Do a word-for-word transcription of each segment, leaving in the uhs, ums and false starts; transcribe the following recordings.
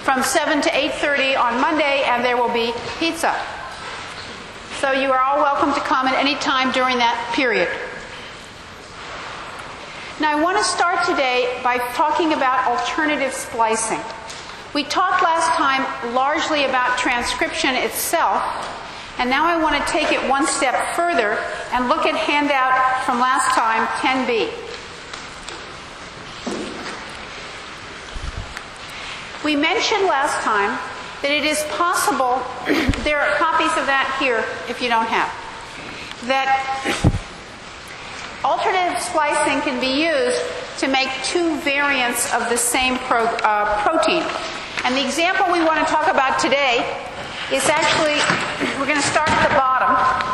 from seven to eight thirty on Monday, and there will be pizza. So you are all welcome to come at any time during that period. Now I want to start today by talking about alternative splicing. We talked last time largely about transcription itself, and now I want to take it one step further and look at handout from last time, ten B. We mentioned last time that it is possible, there are copies of that here if you don't have, that alternative splicing can be used to make two variants of the same pro, uh, protein. And the example we want to talk about today is actually, we're going to start at the bottom.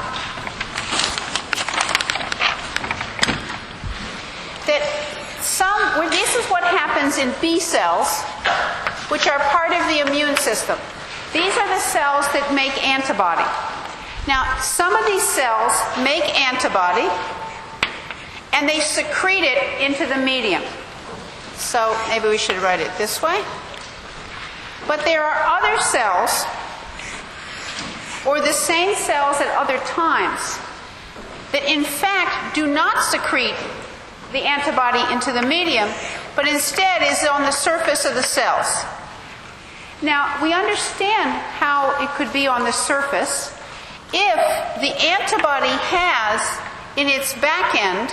That some, well, this is what happens in B cells, which are part of the immune system. These are the cells that make antibody. Now, some of these cells make antibody, and they secrete it into the medium. So maybe we should write it this way. But there are other cells, or the same cells at other times, that in fact do not secrete the antibody into the medium, but instead is on the surface of the cells. Now, we understand how it could be on the surface if the antibody has in its back end,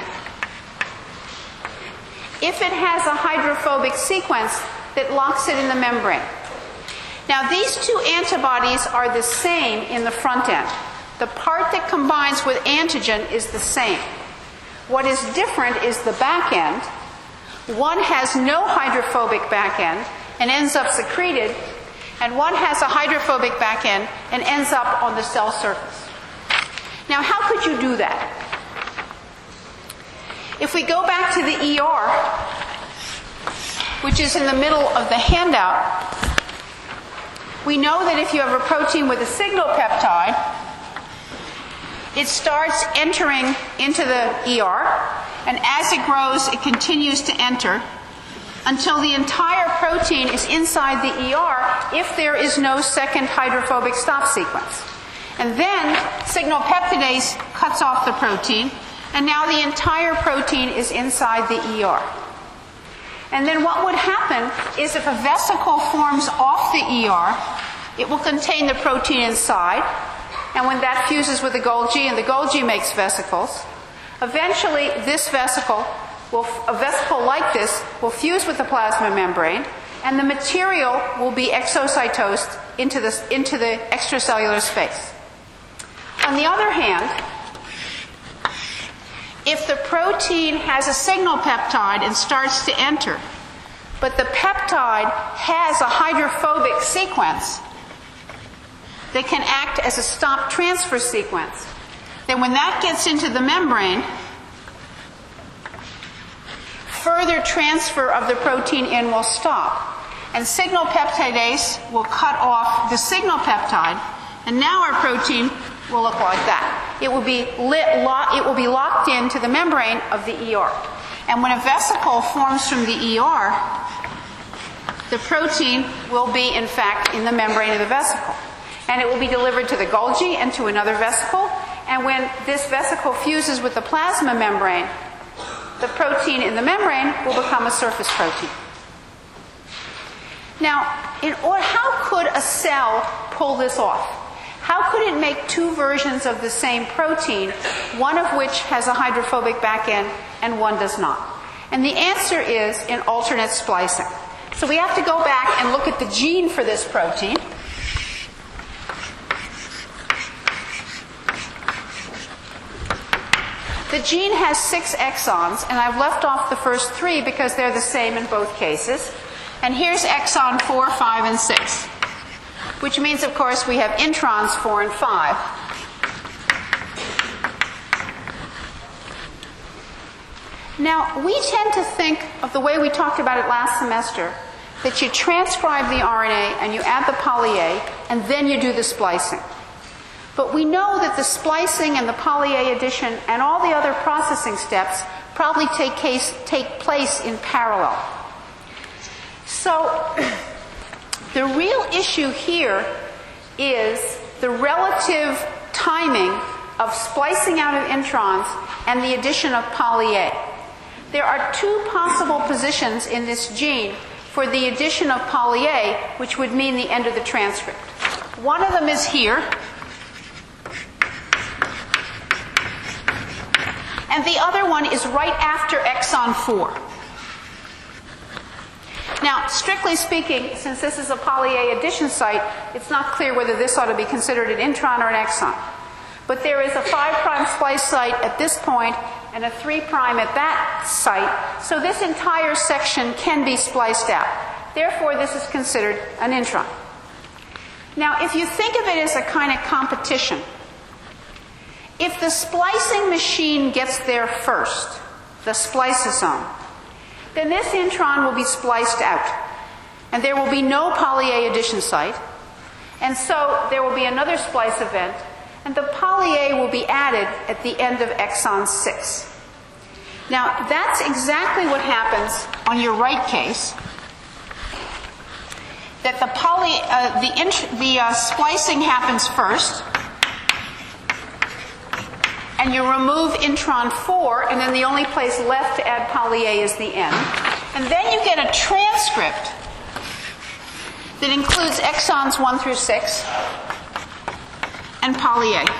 if it has a hydrophobic sequence that locks it in the membrane. Now, these two antibodies are the same in the front end. The part that combines with antigen is the same. What is different is the back end. One has no hydrophobic back end and ends up secreted, and one has a hydrophobic back end and ends up on the cell surface. Now, how could you do that? If we go back to the E R, which is in the middle of the handout, we know that if you have a protein with a signal peptide, it starts entering into the E R, and as it grows, it continues to enter until the entire protein is inside the E R if there is no second hydrophobic stop sequence. And then signal peptidase cuts off the protein, and now the entire protein is inside the E R. And then what would happen is if a vesicle forms off the E R, it will contain the protein inside, and when that fuses with the Golgi, and the Golgi makes vesicles, eventually this vesicle, will, a vesicle like this, will fuse with the plasma membrane, and the material will be exocytosed into the, into the extracellular space. On the other hand, if the protein has a signal peptide and starts to enter, but the peptide has a hydrophobic sequence that can act as a stop transfer sequence, then when that gets into the membrane, further transfer of the protein in will stop. And signal peptidase will cut off the signal peptide, and now our protein will look like that. It will be lit, lo- it will be locked into the membrane of the E R. And when a vesicle forms from the E R, the protein will be, in fact, in the membrane of the vesicle. And it will be delivered to the Golgi and to another vesicle. And when this vesicle fuses with the plasma membrane, the protein in the membrane will become a surface protein. Now, in order, how could a cell pull this off? How could it make two versions of the same protein, one of which has a hydrophobic back end and one does not? And the answer is in alternate splicing. So we have to go back and look at the gene for this protein. The gene has six exons, and I've left off the first three because they're the same in both cases. And here's exon four, five, and six, which means, of course, we have introns four and five. Now, we tend to think of the way we talked about it last semester, that you transcribe the R N A and you add the poly A, and then you do the splicing. But we know that the splicing and the poly A addition and all the other processing steps probably take, case, take place in parallel. So The real issue here is the relative timing of splicing out of introns and the addition of poly A. There are two possible positions in this gene for the addition of poly A, which would mean the end of the transcript. One of them is here, and the other one is right after exon four. Now, strictly speaking, since this is a poly A addition site, it's not clear whether this ought to be considered an intron or an exon. But there is a five prime splice site at this point and a three prime at that site, so this entire section can be spliced out. Therefore, this is considered an intron. Now, if you think of it as a kind of competition, if the splicing machine gets there first, the spliceosome, then this intron will be spliced out, and there will be no poly A addition site, and so there will be another splice event, and the poly A will be added at the end of exon six. Now, that's exactly what happens on your right case, that the poly, uh, the, int- the uh, splicing happens first, and you remove intron four, and then the only place left to add poly A is the end. And then you get a transcript that includes exons one through six and poly A.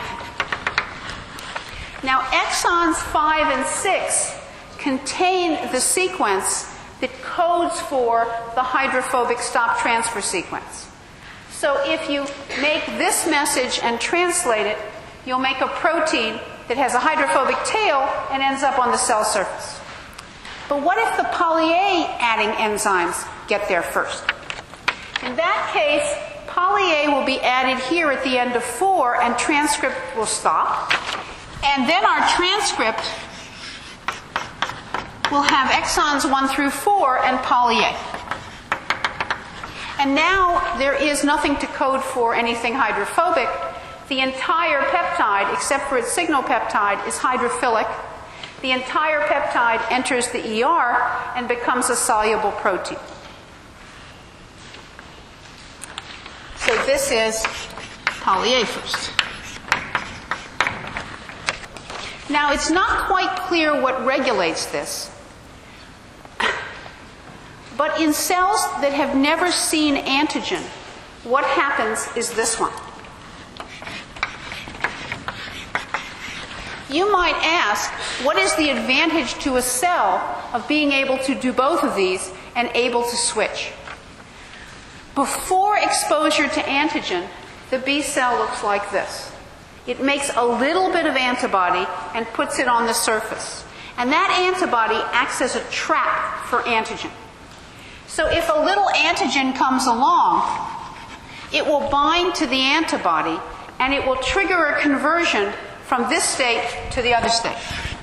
Now, exons five and six contain the sequence that codes for the hydrophobic stop transfer sequence. So if you make this message and translate it, you'll make a protein that has a hydrophobic tail and ends up on the cell surface. But what if the poly A adding enzymes get there first? In that case, poly A will be added here at the end of four, and transcript will stop. And then our transcript will have exons one through four and poly A. And now there is nothing to code for anything hydrophobic. The entire peptide, except for its signal peptide, is hydrophilic. The entire peptide enters the E R and becomes a soluble protein. So this is poly A first. Now, it's not quite clear what regulates this. But in cells that have never seen antigen, what happens is this one. You might ask, what is the advantage to a cell of being able to do both of these and able to switch? Before exposure to antigen, the B cell looks like this. It makes a little bit of antibody and puts it on the surface. And that antibody acts as a trap for antigen. So if a little antigen comes along, it will bind to the antibody and it will trigger a conversion from this state to the other state.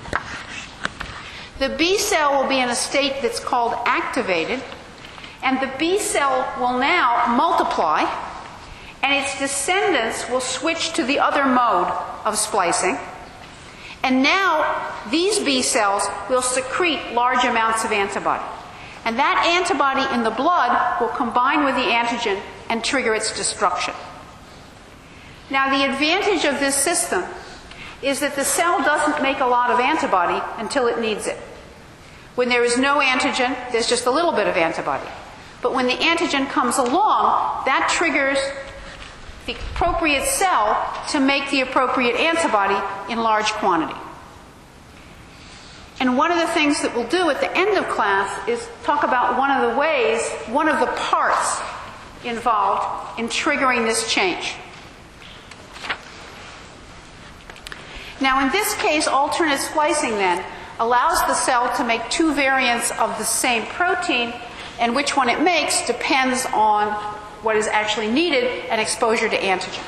The B cell will be in a state that's called activated, and the B cell will now multiply, and its descendants will switch to the other mode of splicing. And now these B cells will secrete large amounts of antibody. And that antibody in the blood will combine with the antigen and trigger its destruction. Now, the advantage of this system is that the cell doesn't make a lot of antibody until it needs it. When there is no antigen, there's just a little bit of antibody. But when the antigen comes along, that triggers the appropriate cell to make the appropriate antibody in large quantity. And one of the things that we'll do at the end of class is talk about one of the ways, one of the parts involved in triggering this change. Now, in this case, alternate splicing then allows the cell to make two variants of the same protein, and which one it makes depends on what is actually needed and exposure to antigen.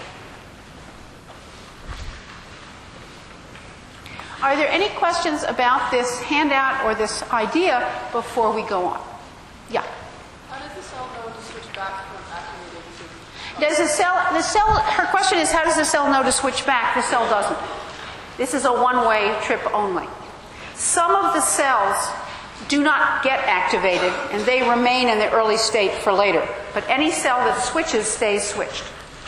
Are there any questions about this handout or this idea before we go on? Yeah? How does the cell know to switch back from activated to... Does the cell, the cell, her question is, how does the cell know to switch back? The cell doesn't. This is a one-way trip only. Some of the cells do not get activated, and they remain in the early state for later. But any cell that switches stays switched.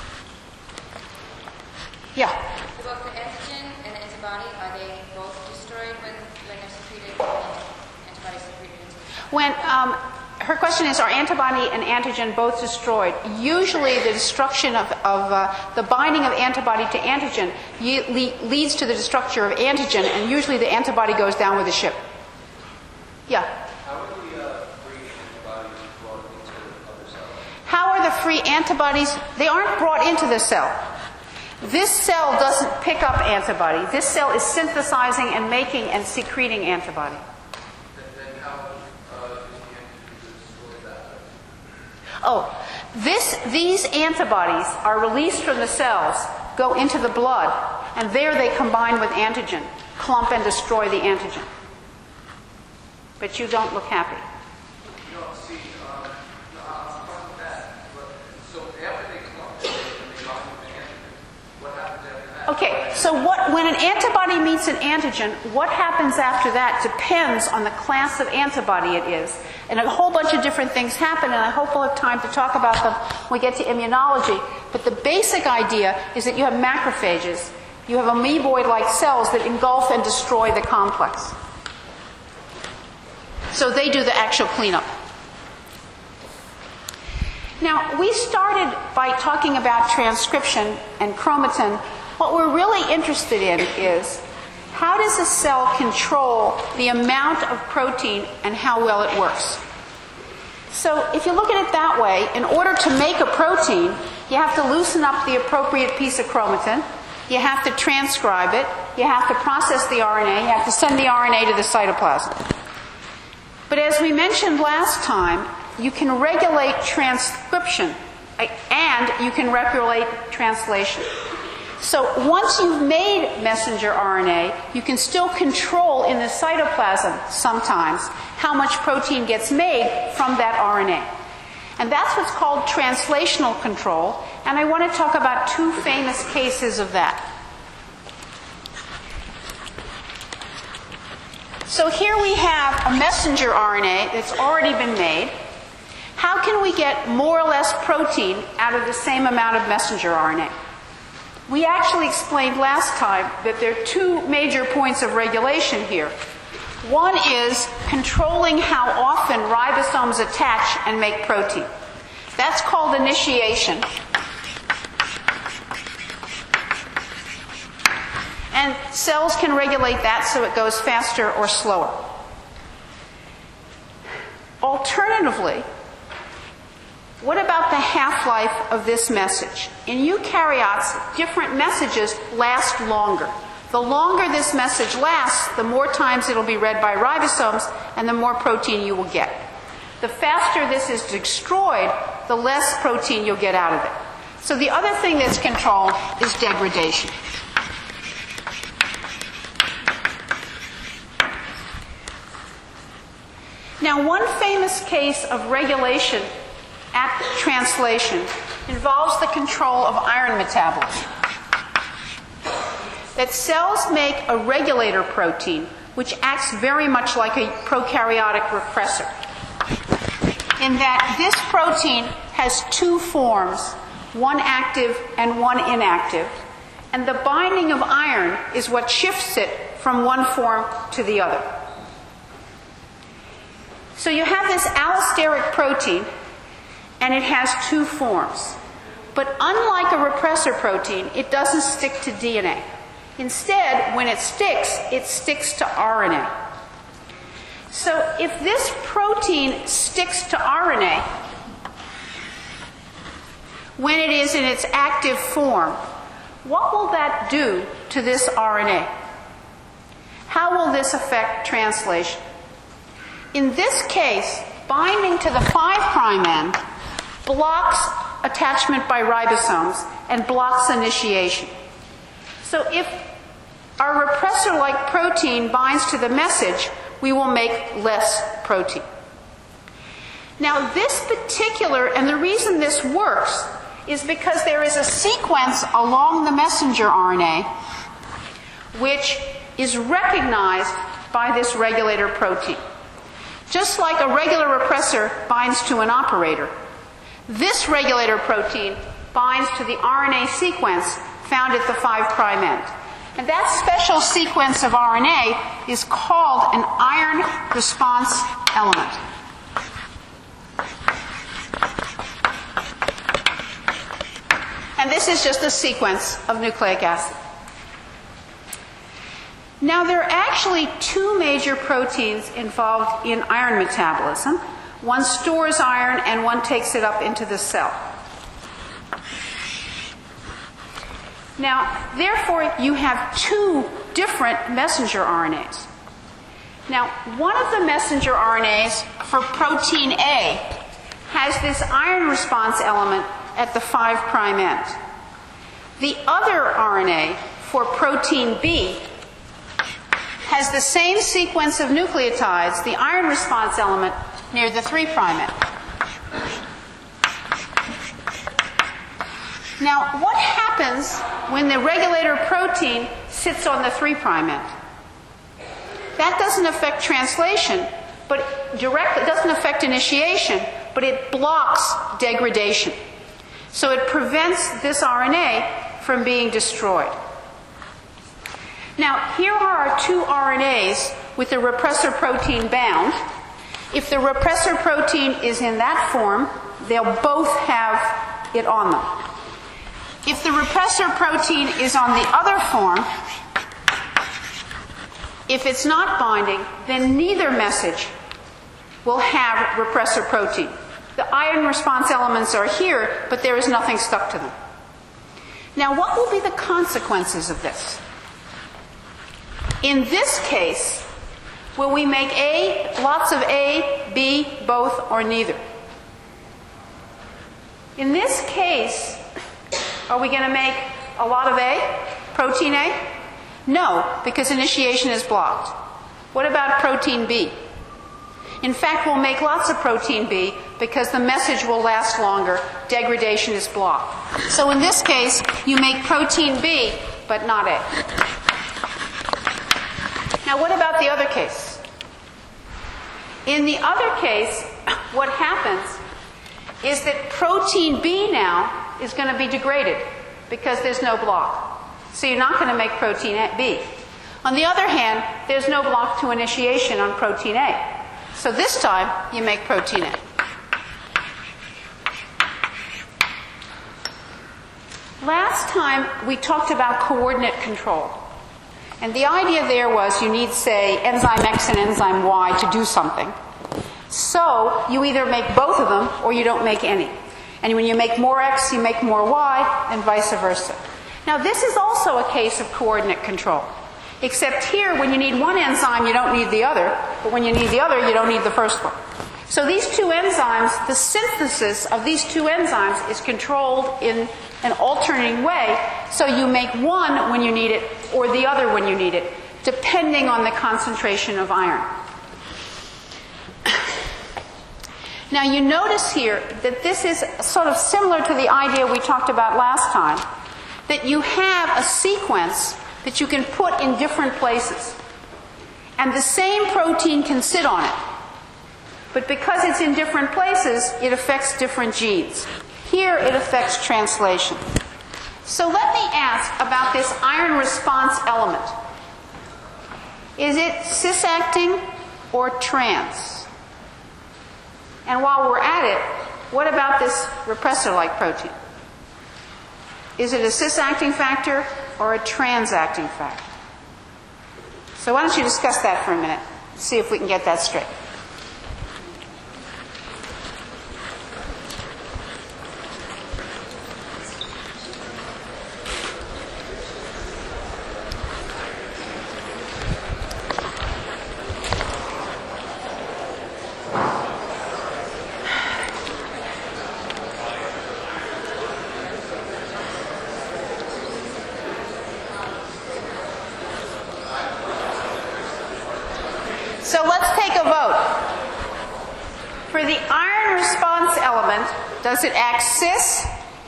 Yeah? About the antigen and the antibody, are they both destroyed when, when they're secreted and antibodies secreted into the cell? When, um, her question is, are antibody and antigen both destroyed? Usually the destruction of, of uh, the binding of antibody to antigen ye- le- leads to the destruction of antigen, and usually the antibody goes down with the ship. Yeah? How are the uh, free antibodies brought into other cells? How are the free antibodies? They aren't brought into the cell. This cell doesn't pick up antibody. This cell is synthesizing and making and secreting antibody. Then how uh, is the antigen destroyed that way? Oh, this, these antibodies are released from the cells, go into the blood, and there they combine with antigen, clump and destroy the antigen. But you don't look happy. You don't see, um, no, I'm fine with that. But, so after they clump and they bind with the antigen, what happens after that? Okay, so what, when an antibody meets an antigen, what happens after that depends on the class of antibody it is. And a whole bunch of different things happen, and I hope we'll have time to talk about them when we get to immunology. But the basic idea is that you have macrophages. You have amoeboid-like cells that engulf and destroy the complex. So they do the actual cleanup. Now, we started by talking about transcription and chromatin. What we're really interested in is how does a cell control the amount of protein and how well it works? So if you look at it that way, in order to make a protein, you have to loosen up the appropriate piece of chromatin. You have to transcribe it. You have to process the R N A. You have to send the R N A to the cytoplasm. But as we mentioned last time, you can regulate transcription and you can regulate translation. So once you've made messenger R N A, you can still control in the cytoplasm sometimes how much protein gets made from that R N A. And that's what's called translational control, and I want to talk about two famous cases of that. So here we have a messenger R N A that's already been made. How can we get more or less protein out of the same amount of messenger R N A? We actually explained last time that there are two major points of regulation here. One is controlling how often ribosomes attach and make protein. That's called initiation. And cells can regulate that so it goes faster or slower. Alternatively, what about the half-life of this message? In eukaryotes, different messages last longer. The longer this message lasts, the more times it'll be read by ribosomes and the more protein you will get. The faster this is destroyed, the less protein you'll get out of it. So the other thing that's controlled is degradation. Now, one famous case of regulation at translation involves the control of iron metabolism. That cells make a regulator protein which acts very much like a prokaryotic repressor. In that this protein has two forms, one active and one inactive, and the binding of iron is what shifts it from one form to the other. So you have this allosteric protein, and it has two forms. But unlike a repressor protein, it doesn't stick to D N A. Instead, when it sticks, it sticks to R N A. So if this protein sticks to R N A, when it is in its active form, what will that do to this R N A? How will this affect translation? In this case, binding to the five prime end blocks attachment by ribosomes and blocks initiation. So if our repressor-like protein binds to the message, we will make less protein. Now this particular, and the reason this works, is because there is a sequence along the messenger R N A which is recognized by this regulator protein. Just like a regular repressor binds to an operator, this regulator protein binds to the R N A sequence found at the five prime end. And that special sequence of R N A is called an iron response element. And this is just a sequence of nucleic acid. Now, there are actually two major proteins involved in iron metabolism. One stores iron and one takes it up into the cell. Now, therefore, you have two different messenger R N As. Now, one of the messenger R N As for protein A has this iron response element at the five prime end. The other R N A for protein B has the same sequence of nucleotides, the iron response element, near the three prime end. Now, what happens when the regulator protein sits on the three prime end? That doesn't affect translation, but directly, it doesn't affect initiation, but it blocks degradation. So it prevents this R N A from being destroyed. Now, here are our two R N As with the repressor protein bound. If the repressor protein is in that form, they'll both have it on them. If the repressor protein is on the other form, if it's not binding, then neither message will have repressor protein. The iron response elements are here, but there is nothing stuck to them. Now, what will be the consequences of this? In this case, will we make A, lots of A, B, both, or neither? In this case, are we going to make a lot of A, protein A? No, because initiation is blocked. What about protein B? In fact, we'll make lots of protein B because the message will last longer. Degradation is blocked. So in this case, you make protein B, but not A. Now, what about the other case? In the other case, what happens is that protein B now is going to be degraded because there's no block. So you're not going to make protein B. On the other hand, there's no block to initiation on protein A. So this time, you make protein A. Last time, we talked about coordinate control. And the idea there was you need, say, enzyme X and enzyme Y to do something. So you either make both of them or you don't make any. And when you make more X, you make more Y, and vice versa. Now, this is also a case of coordinate control. Except here, when you need one enzyme, you don't need the other. But when you need the other, you don't need the first one. So these two enzymes, the synthesis of these two enzymes is controlled in an alternating way. So you make one when you need it or the other when you need it, depending on the concentration of iron. Now you notice here that this is sort of similar to the idea we talked about last time, that you have a sequence that you can put in different places. And the same protein can sit on it. But because it's in different places, it affects different genes. Here it affects translation. So let me ask about this iron response element. Is it cis-acting or trans? And while we're at it, what about this repressor-like protein? Is it a cis-acting factor or a trans-acting factor? So why don't you discuss that for a minute, see if we can get that straight. So let's take a vote. For the iron response element, does it act cis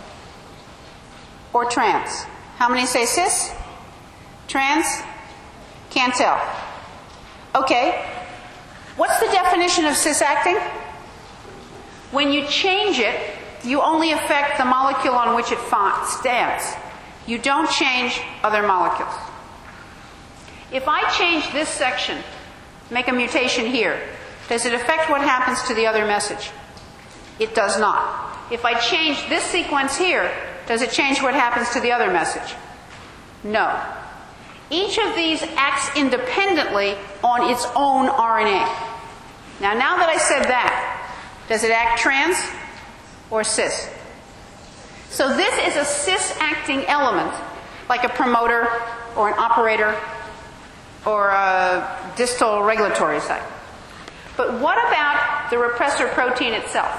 or trans? How many say cis? Trans? Can't tell. Okay. What's the definition of cis-acting? When you change it, you only affect the molecule on which it stands. You don't change other molecules. If I change this section, make a mutation here, does it affect what happens to the other message? It does not. If I change this sequence here, does it change what happens to the other message? No. Each of these acts independently on its own R N A. Now, now that I said that, does it act trans or cis? So this is a cis-acting element, like a promoter or an operator or a distal regulatory site. But what about the repressor protein itself?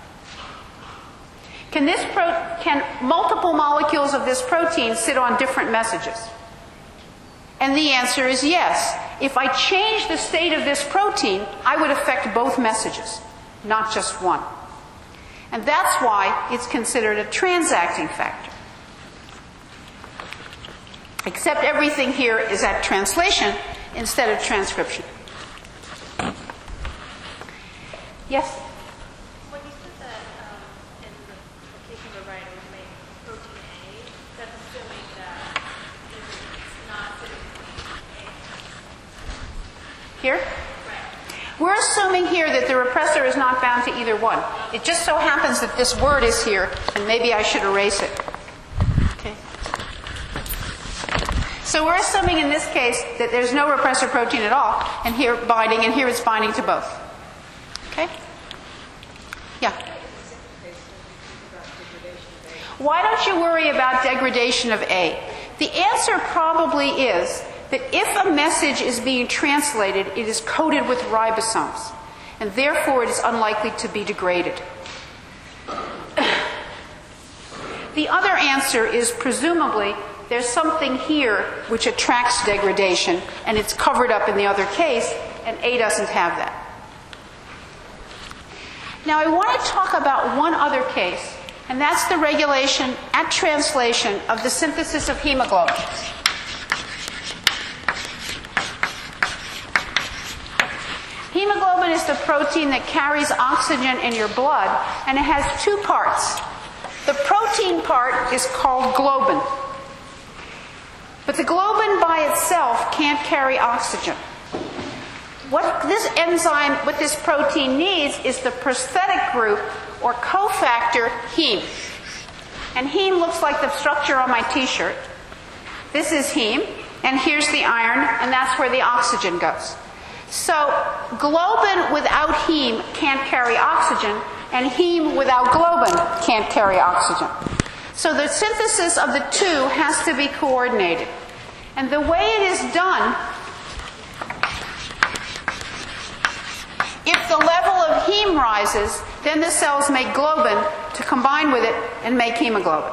Can, this pro- can multiple molecules of this protein sit on different messages? And the answer is yes. If I change the state of this protein, I would affect both messages, not just one. And that's why it's considered a transacting factor. Except everything here is at translation instead of transcription. Yes? When you said that um, in the case of a writer would make protein A, that's assuming that it's not sitting A. Here? We're assuming here that the repressor is not bound to either one. It just so happens that this word is here, and maybe I should erase it. Okay. So we're assuming in this case that there's no repressor protein at all, and here binding, and here it's binding to both. Okay? Yeah. Why don't you worry about degradation of A? The answer probably is that if a message is being translated, it is coated with ribosomes, and therefore it is unlikely to be degraded. The other answer is presumably there's something here which attracts degradation, and it's covered up in the other case, and A doesn't have that. Now I want to talk about one other case, and that's the regulation at translation of the synthesis of hemoglobin. Hemoglobin is the protein that carries oxygen in your blood, and it has two parts. The protein part is called globin. But the globin by itself can't carry oxygen. What this enzyme, what this protein needs is the prosthetic group or cofactor heme. And heme looks like the structure on my t-shirt. This is heme, and here's the iron, and that's where the oxygen goes. So globin without heme can't carry oxygen, and heme without globin can't carry oxygen. So the synthesis of the two has to be coordinated. And the way it is done, if the level of heme rises, then the cells make globin to combine with it and make hemoglobin.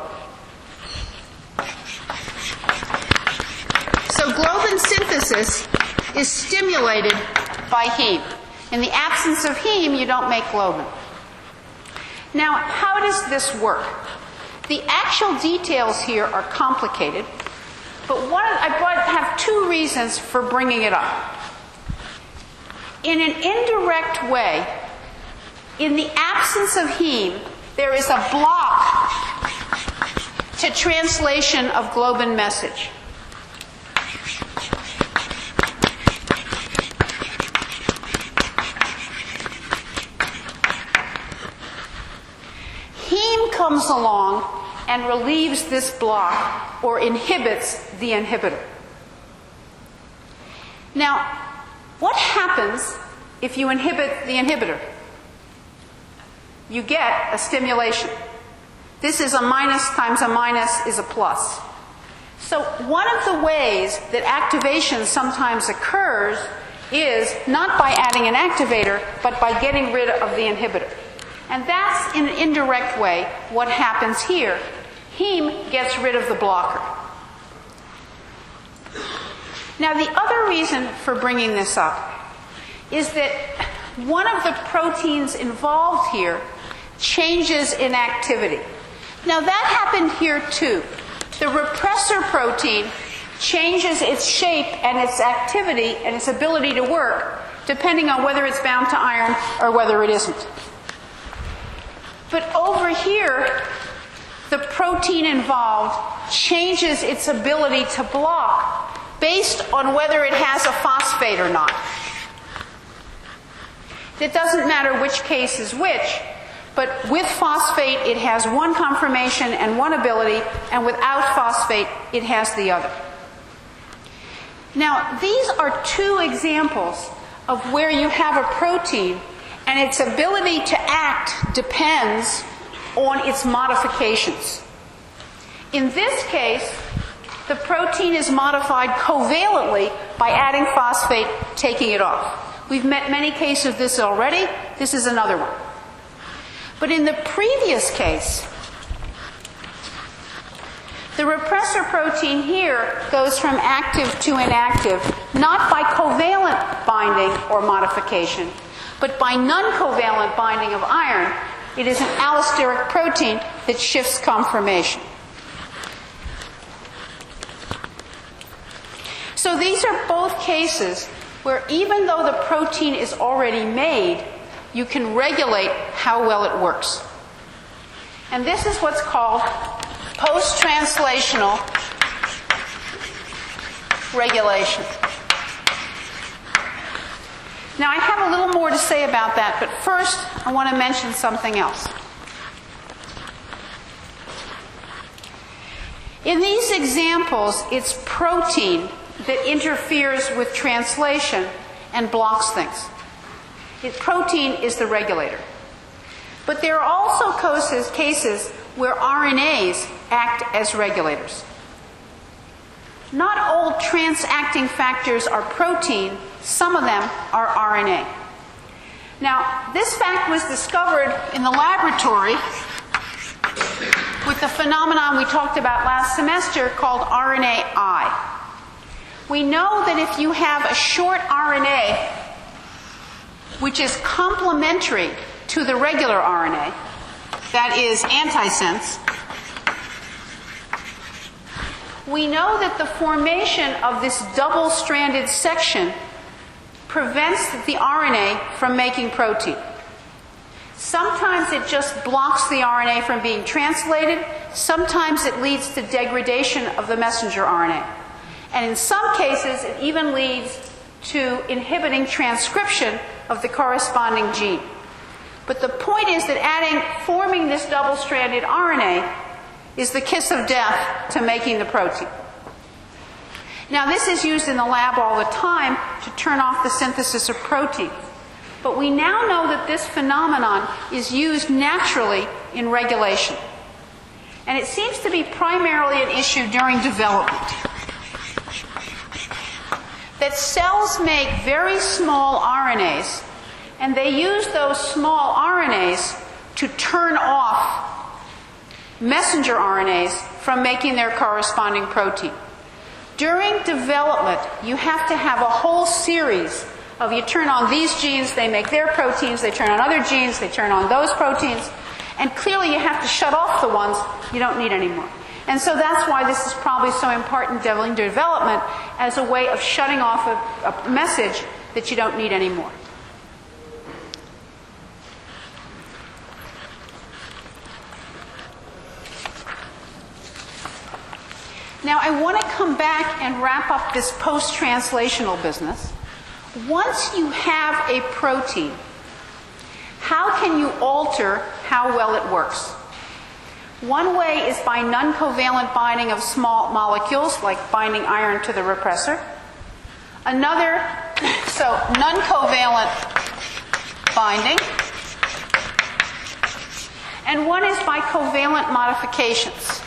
So globin synthesis is stimulated by heme. In the absence of heme, you don't make globin. Now, how does this work? The actual details here are complicated, but one, I brought, have two reasons for bringing it up. In an indirect way, in the absence of heme, there is a block to translation of globin message. Heme comes along and relieves this block or inhibits the inhibitor. Now, what happens if you inhibit the inhibitor? You get a stimulation. This is a minus times a minus is a plus. So one of the ways that activation sometimes occurs is not by adding an activator, but by getting rid of the inhibitor. And that's, in an indirect way, what happens here. Heme gets rid of the blocker. Now, the other reason for bringing this up is that one of the proteins involved here changes in activity. Now, that happened here too. The repressor protein changes its shape and its activity and its ability to work depending on whether it's bound to iron or whether it isn't. But over here, the protein involved changes its ability to block based on whether it has a phosphate or not. It doesn't matter which case is which, but with phosphate it has one conformation and one ability, and without phosphate it has the other. Now, these are two examples of where you have a protein and its ability to act depends on its modifications. In this case, the protein is modified covalently by adding phosphate, taking it off. We've met many cases of this already. This is another one. But in the previous case, the repressor protein here goes from active to inactive, not by covalent binding or modification, but by non-covalent binding of iron. It is an allosteric protein that shifts conformation. So these are both cases where even though the protein is already made, you can regulate how well it works. And this is what's called post-translational regulation. Now, I have a little more to say about that, but first I want to mention something else. In these examples, it's protein that interferes with translation and blocks things. It, protein is the regulator. But there are also cases, cases where R N As act as regulators. Not all transacting factors are protein. Some of them are R N A. Now, this fact was discovered in the laboratory with the phenomenon we talked about last semester called R N A I. We know that if you have a short R N A which is complementary to the regular R N A, that is antisense, we know that the formation of this double-stranded section prevents the R N A from making protein. Sometimes it just blocks the R N A from being translated. Sometimes it leads to degradation of the messenger R N A. And in some cases, it even leads to inhibiting transcription of the corresponding gene. But the point is that adding, forming this double-stranded R N A is the kiss of death to making the protein. Now, this is used in the lab all the time to turn off the synthesis of protein. But we now know that this phenomenon is used naturally in regulation. And it seems to be primarily an issue during development. That cells make very small R N As, and they use those small R N As to turn off messenger R N As from making their corresponding protein. During development, you have to have a whole series of, you turn on these genes, they make their proteins, they turn on other genes, they turn on those proteins, and clearly you have to shut off the ones you don't need anymore. And so that's why this is probably so important during development as a way of shutting off a, a message that you don't need anymore. Now, I want to come back and wrap up this post-translational business. Once you have a protein, how can you alter how well it works? One way is by non-covalent binding of small molecules, like binding iron to the repressor. Another, so non-covalent binding. And one is by covalent modifications.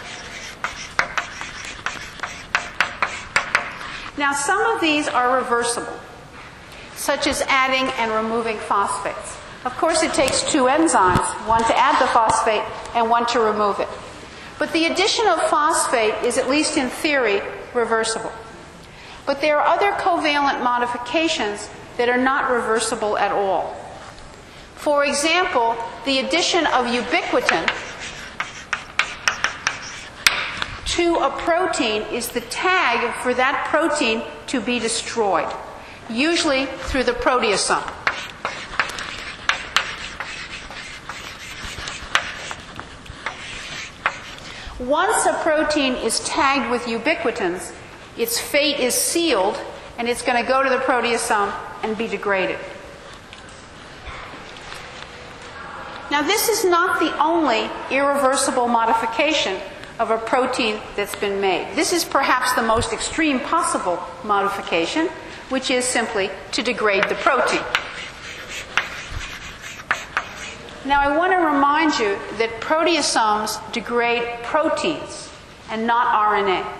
Now, some of these are reversible, such as adding and removing phosphates. Of course, it takes two enzymes, one to add the phosphate and one to remove it. But the addition of phosphate is, at least in theory, reversible. But there are other covalent modifications that are not reversible at all. For example, the addition of ubiquitin to a protein is the tag for that protein to be destroyed. usually through the proteasome. Once a protein is tagged with ubiquitins, its fate is sealed, and it's going to go to the proteasome and be degraded. Now, this is not the only irreversible modification of a protein that's been made. This is perhaps the most extreme possible modification, which is simply to degrade the protein. Now, I want to remind you that proteasomes degrade proteins and not R N A.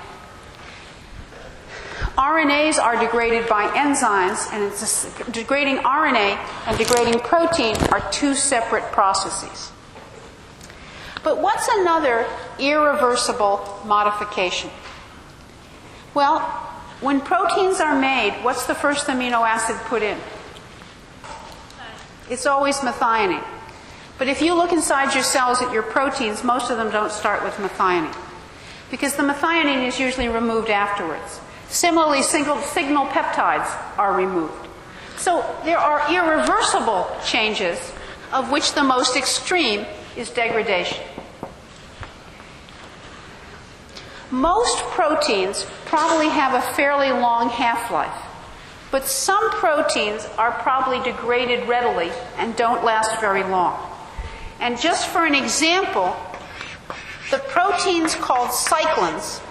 R N As are degraded by enzymes, and it's a, degrading R N A and degrading protein are two separate processes. But what's another irreversible modification? Well, when proteins are made, what's the first amino acid put in? It's always methionine. But if you look inside your cells at your proteins, most of them don't start with methionine, because the methionine is usually removed afterwards. Similarly, single signal peptides are removed. So there are irreversible changes, of which the most extreme is degradation. Most proteins probably have a fairly long half-life, but some proteins are probably degraded readily and don't last very long. And just for an example, the proteins called cyclins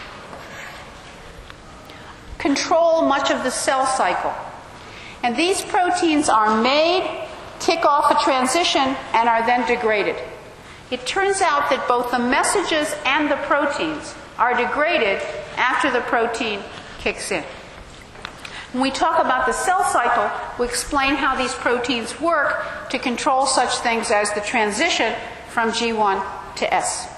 control much of the cell cycle. And these proteins are made, kick off a transition, and are then degraded. It turns out that both the messages and the proteins are degraded after the protein kicks in. When we talk about the cell cycle, we explain how these proteins work to control such things as the transition from G one to S.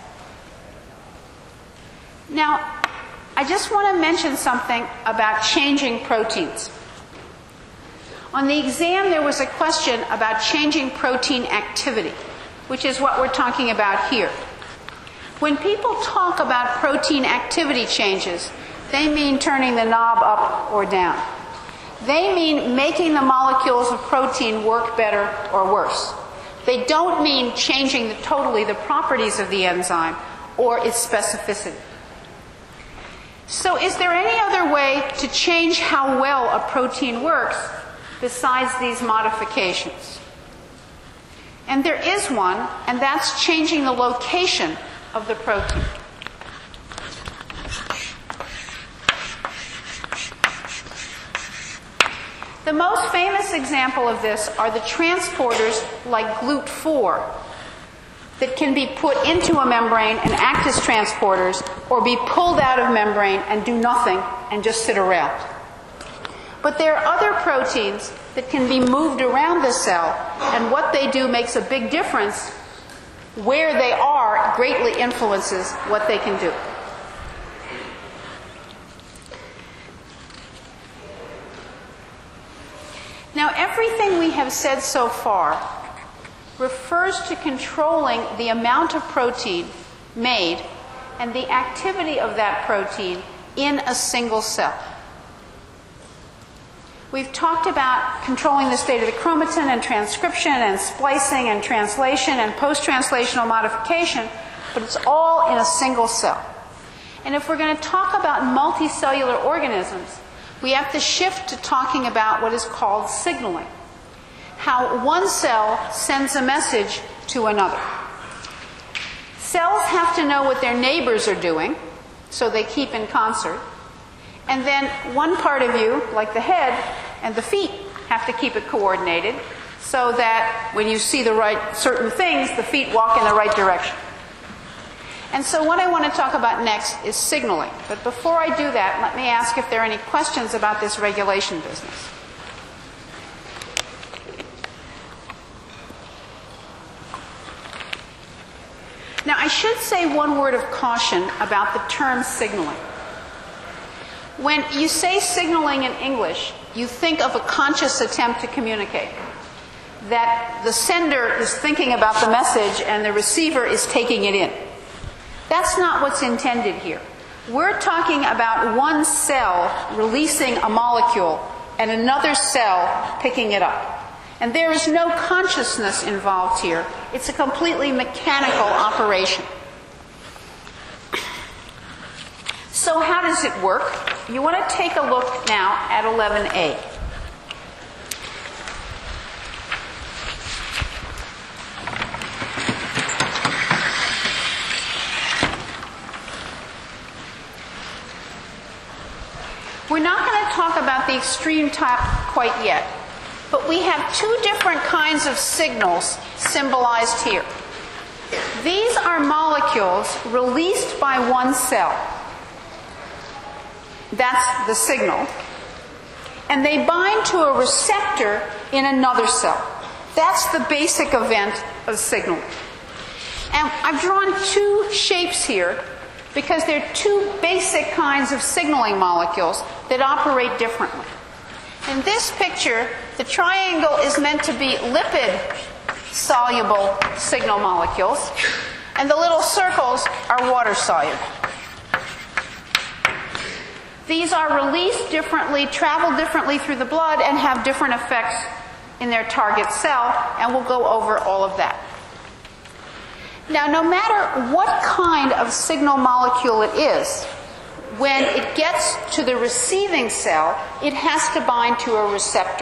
Now, I just want to mention something about changing proteins. On the exam, there was a question about changing protein activity, which is what we're talking about here. When people talk about protein activity changes, they mean turning the knob up or down. They mean making the molecules of protein work better or worse. They don't mean changing the, totally the properties of the enzyme or its specificity. So is there any other way to change how well a protein works besides these modifications? And there is one, and that's changing the location of the protein. The most famous example of this are the transporters like GLUT four that can be put into a membrane and act as transporters, or be pulled out of membrane and do nothing and just sit around. But there are other proteins that can be moved around the cell, and what they do makes a big difference. Where they are greatly influences what they can do. Now, everything we have said so far refers to controlling the amount of protein made and the activity of that protein in a single cell. We've talked about controlling the state of the chromatin and transcription and splicing and translation and post-translational modification, but it's all in a single cell. And if we're going to talk about multicellular organisms, we have to shift to talking about what is called signaling. How one cell sends a message to another. Cells have to know what their neighbors are doing, so they keep in concert. And then one part of you, like the head and the feet, have to keep it coordinated so that when you see the right certain things, the feet walk in the right direction. And so what I want to talk about next is signaling. But before I do that, let me ask if there are any questions about this regulation business. Now, I should say one word of caution about the term signaling. When you say signaling in English, you think of a conscious attempt to communicate. That the sender is thinking about the message and the receiver is taking it in. That's not what's intended here. We're talking about one cell releasing a molecule and another cell picking it up. And there is no consciousness involved here. It's a completely mechanical operation. So how does it work? You want to take a look now at eleven A. We're not going to talk about the extreme type quite yet, but we have two different kinds of signals symbolized here. These are molecules released by one cell. That's the signal. And they bind to a receptor in another cell. That's the basic event of signaling. And I've drawn two shapes here because they're two basic kinds of signaling molecules that operate differently. In this picture, the triangle is meant to be lipid-soluble signal molecules, and the little circles are water-soluble. These are released differently, travel differently through the blood, and have different effects in their target cell, and we'll go over all of that. Now, no matter what kind of signal molecule it is, when it gets to the receiving cell, it has to bind to a receptor.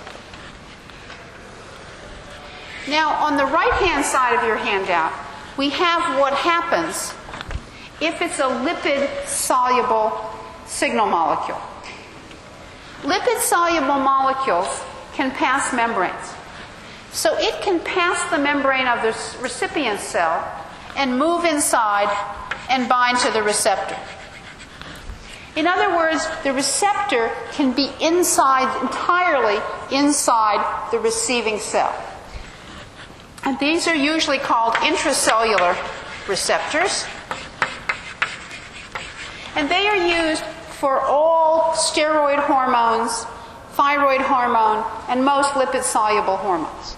Now, on the right-hand side of your handout, we have what happens if it's a lipid-soluble signal molecule. Lipid-soluble molecules can pass membranes. So it can pass the membrane of the recipient cell and move inside and bind to the receptor. In other words, the receptor can be inside, entirely inside the receiving cell. And these are usually called intracellular receptors. And they are used for all steroid hormones, thyroid hormone, and most lipid-soluble hormones.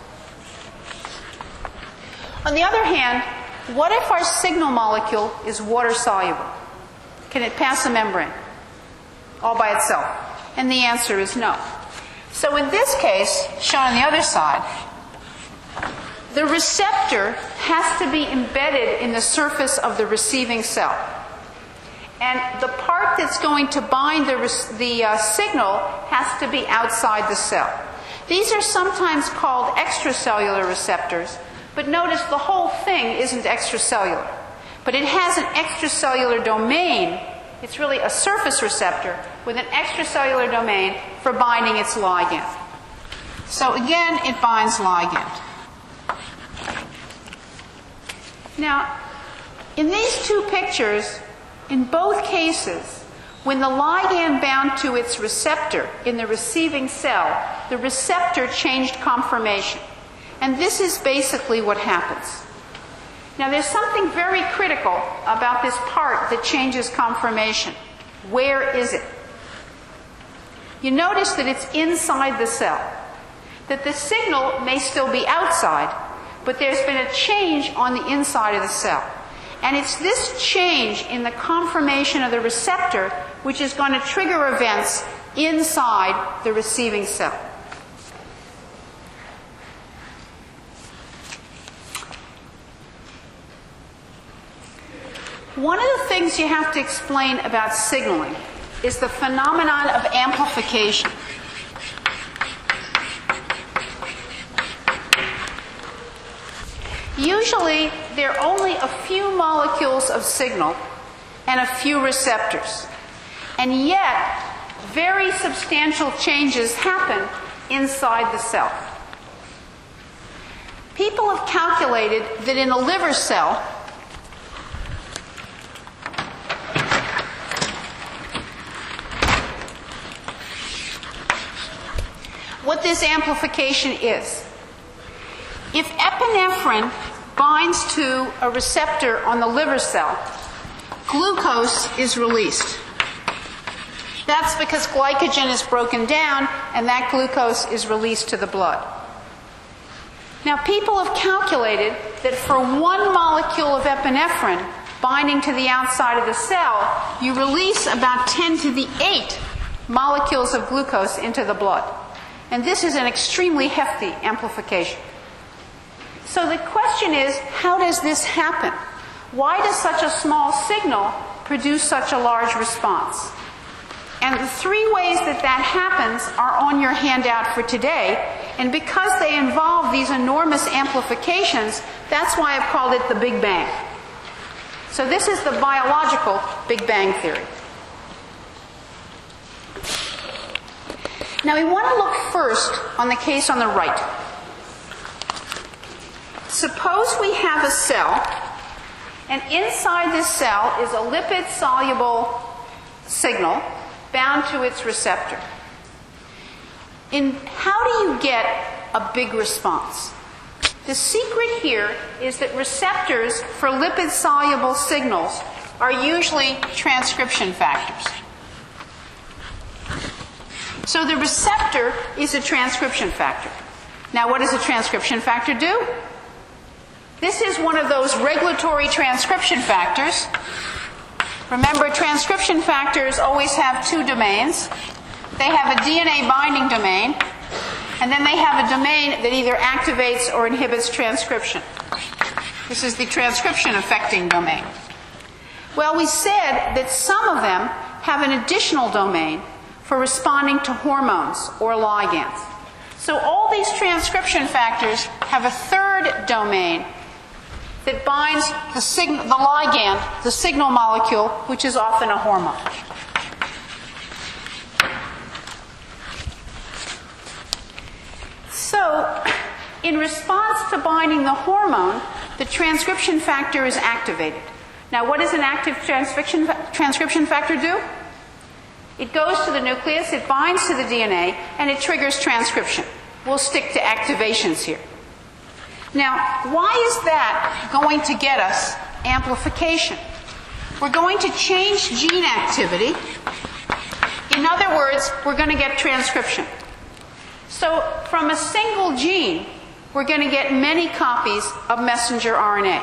On the other hand, what if our signal molecule is water-soluble? Can it pass a membrane all by itself? And the answer is no. So in this case, shown on the other side, the receptor has to be embedded in the surface of the receiving cell. And the part that's going to bind the, the uh, signal has to be outside the cell. These are sometimes called extracellular receptors, but notice the whole thing isn't extracellular. But it has an extracellular domain. It's really a surface receptor with an extracellular domain for binding its ligand. So again, it binds ligand. Now, in these two pictures, in both cases, when the ligand bound to its receptor in the receiving cell, the receptor changed conformation. And this is basically what happens. Now, there's something very critical about this part that changes conformation. Where is it? You notice that it's inside the cell. That the signal may still be outside, but there's been a change on the inside of the cell. And it's this change in the conformation of the receptor which is going to trigger events inside the receiving cell. One of the things you have to explain about signaling is the phenomenon of amplification. Usually, there are only a few molecules of signal and a few receptors. And yet, very substantial changes happen inside the cell. People have calculated that in a liver cell, what this amplification is. If epinephrine binds to a receptor on the liver cell, glucose is released. That's because glycogen is broken down and that glucose is released to the blood. Now, people have calculated that for one molecule of epinephrine binding to the outside of the cell, you release about ten to the eight molecules of glucose into the blood. And this is an extremely hefty amplification. So the question is, how does this happen? Why does such a small signal produce such a large response? And the three ways that that happens are on your handout for today. And because they involve these enormous amplifications, that's why I've called it the Big Bang. So this is the biological Big Bang theory. Now we want to look first on the case on the right. Suppose we have a cell, and inside this cell is a lipid-soluble signal bound to its receptor. In how do you get a big response? The secret here is that receptors for lipid-soluble signals are usually transcription factors. So the receptor is a transcription factor. Now, what does a transcription factor do? This is one of those regulatory transcription factors. Remember, transcription factors always have two domains. They have a D N A binding domain, and then they have a domain that either activates or inhibits transcription. This is the transcription affecting domain. Well, we said that some of them have an additional domain for responding to hormones or ligands. So all these transcription factors have a third domain that binds the, sig- the ligand, the signal molecule, which is often a hormone. So, in response to binding the hormone, the transcription factor is activated. Now, what does an active transcription, transcription factor do? It goes to the nucleus, it binds to the D N A, and it triggers transcription. We'll stick to activations here. Now, why is that going to get us amplification? We're going to change gene activity. In other words, we're going to get transcription. So, from a single gene, we're going to get many copies of messenger R N A.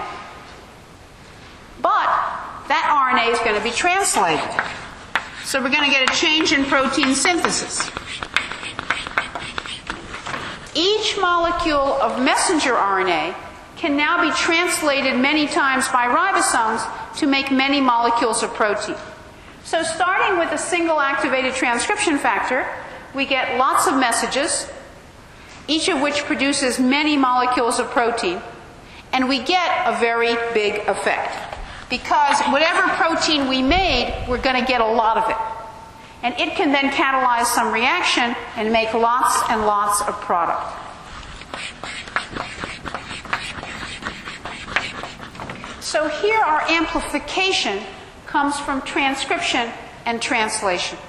But that R N A is going to be translated. So we're going to get a change in protein synthesis. Each molecule of messenger R N A can now be translated many times by ribosomes to make many molecules of protein. So starting with a single activated transcription factor, we get lots of messages, each of which produces many molecules of protein, and we get a very big effect. Because whatever protein we made, we're going to get a lot of it. And it can then catalyze some reaction and make lots and lots of product. So here our amplification comes from transcription and translation.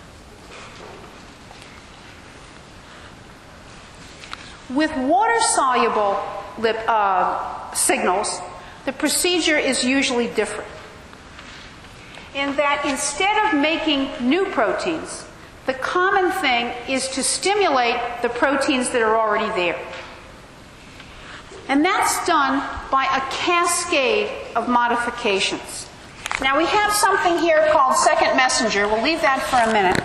With water-soluble lip, uh, signals, the procedure is usually different. In that instead of making new proteins, the common thing is to stimulate the proteins that are already there. And that's done by a cascade of modifications. Now we have something here called second messenger. We'll leave that for a minute.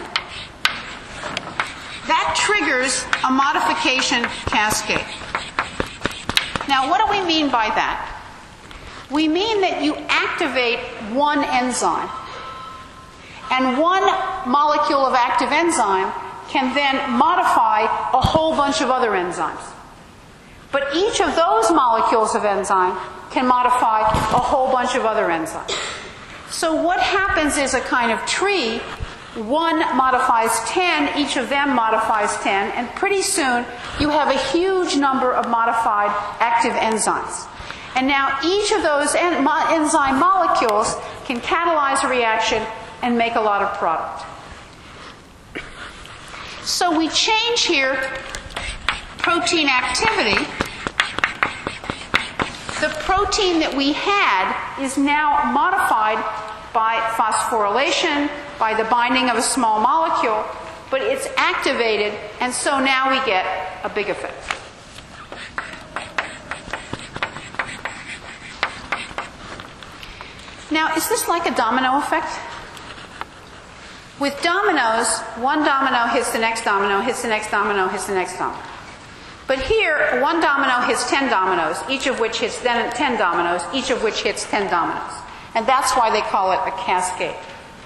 That triggers a modification cascade. Now what do we mean by that? We mean that you activate one enzyme, and one molecule of active enzyme can then modify a whole bunch of other enzymes. But each of those molecules of enzyme can modify a whole bunch of other enzymes. So what happens is a kind of tree. One modifies ten, each of them modifies ten, and pretty soon you have a huge number of modified active enzymes. And now each of those en- mo- enzyme molecules can catalyze a reaction and make a lot of product. So we change here protein activity. The protein that we had is now modified by phosphorylation, by the binding of a small molecule, but it's activated, and so now we get a big effect. Now, is this like a domino effect? With dominoes, one domino hits the next domino, hits the next domino, hits the next domino. But here, one domino hits ten dominoes, each of which hits then ten dominoes, each of which hits ten dominoes. And that's why they call it a cascade.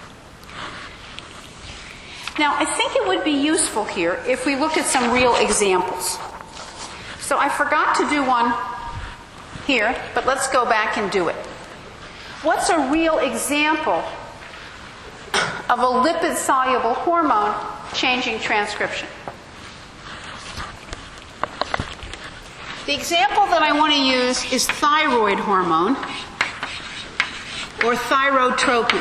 Now, I think it would be useful here if we looked at some real examples. So I forgot to do one here, but let's go back and do it. What's a real example of a lipid-soluble hormone changing transcription? The example that I want to use is thyroid hormone or thyrotropin.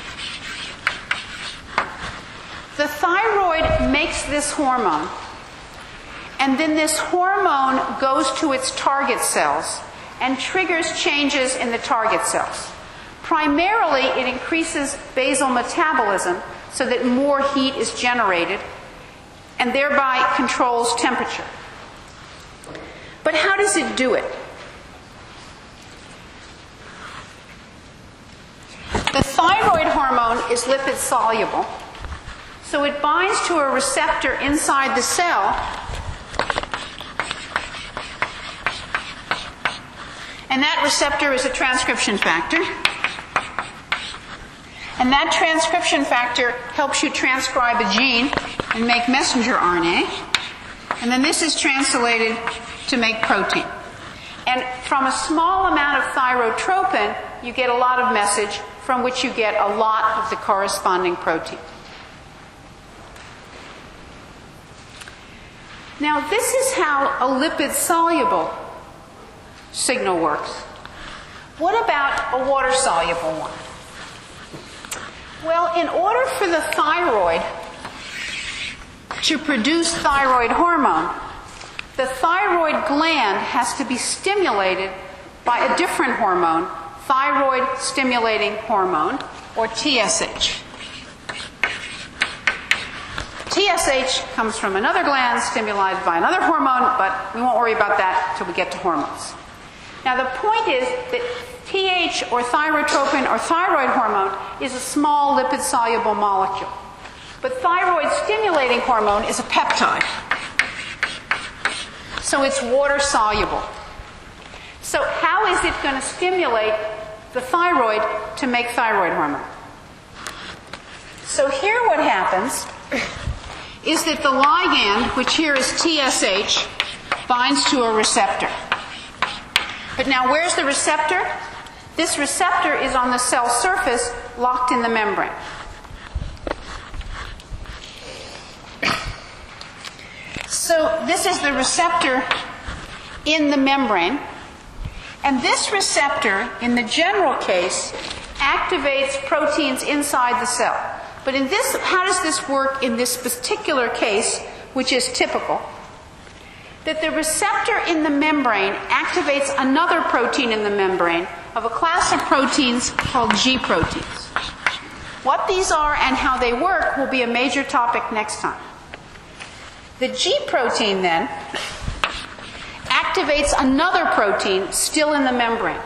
The thyroid makes this hormone, and then this hormone goes to its target cells and triggers changes in the target cells. Primarily, it increases basal metabolism so that more heat is generated and thereby controls temperature. But how does it do it? The thyroid hormone is lipid soluble, so it binds to a receptor inside the cell and that receptor is a transcription factor. And that transcription factor helps you transcribe a gene and make messenger R N A. And then this is translated to make protein. And from a small amount of thyrotropin, you get a lot of message from which you get a lot of the corresponding protein. Now, this is how a lipid-soluble signal works. What about a water-soluble one? Well, in order for the thyroid to produce thyroid hormone, the thyroid gland has to be stimulated by a different hormone, thyroid stimulating hormone, or T S H. T S H comes from another gland stimulated by another hormone, but we won't worry about that until we get to hormones. Now, the point is that T H, or thyrotropin, or thyroid hormone, is a small lipid-soluble molecule. But thyroid-stimulating hormone is a peptide. So it's water-soluble. So how is it going to stimulate the thyroid to make thyroid hormone? So here what happens is that the ligand, which here is T S H, binds to a receptor. But now where's the receptor? This receptor is on the cell surface, locked in the membrane. So this is the receptor in the membrane. And this receptor, in the general case, activates proteins inside the cell. But in this, how does this work in this particular case, which is typical? That the receptor in the membrane activates another protein in the membrane of a class of proteins called G proteins. What these are and how they work will be a major topic next time. The G protein then activates another protein still in the membrane.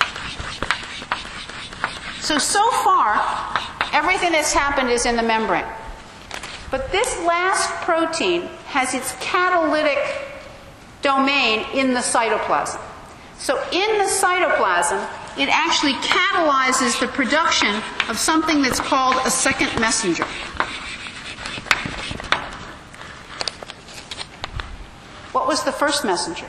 So, so far, everything that's happened is in the membrane. But this last protein has its catalytic domain in the cytoplasm. So in the cytoplasm, it actually catalyzes the production of something that's called a second messenger. What was the first messenger?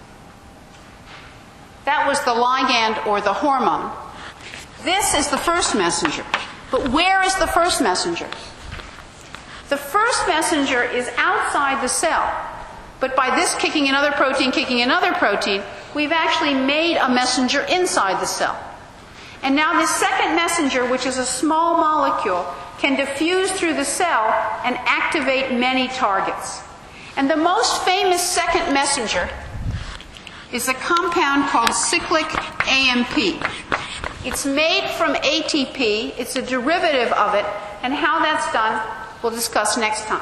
That was the ligand or the hormone. This is the first messenger. But where is the first messenger? The first messenger is outside the cell. But by this kicking another protein, kicking another protein, we've actually made a messenger inside the cell. And now this second messenger, which is a small molecule, can diffuse through the cell and activate many targets. And the most famous second messenger is a compound called cyclic A M P. It's made from A T P, it's a derivative of it, and how that's done we'll discuss next time.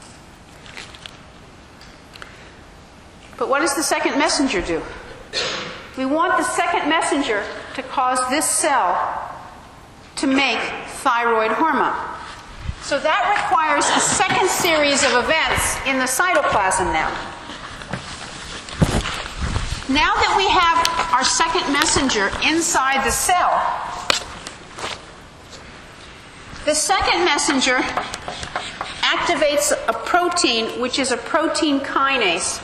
But what does the second messenger do? We want the second messenger to cause this cell to make thyroid hormone. So that requires a second series of events in the cytoplasm now. Now that we have our second messenger inside the cell, the second messenger activates a protein, which is a protein kinase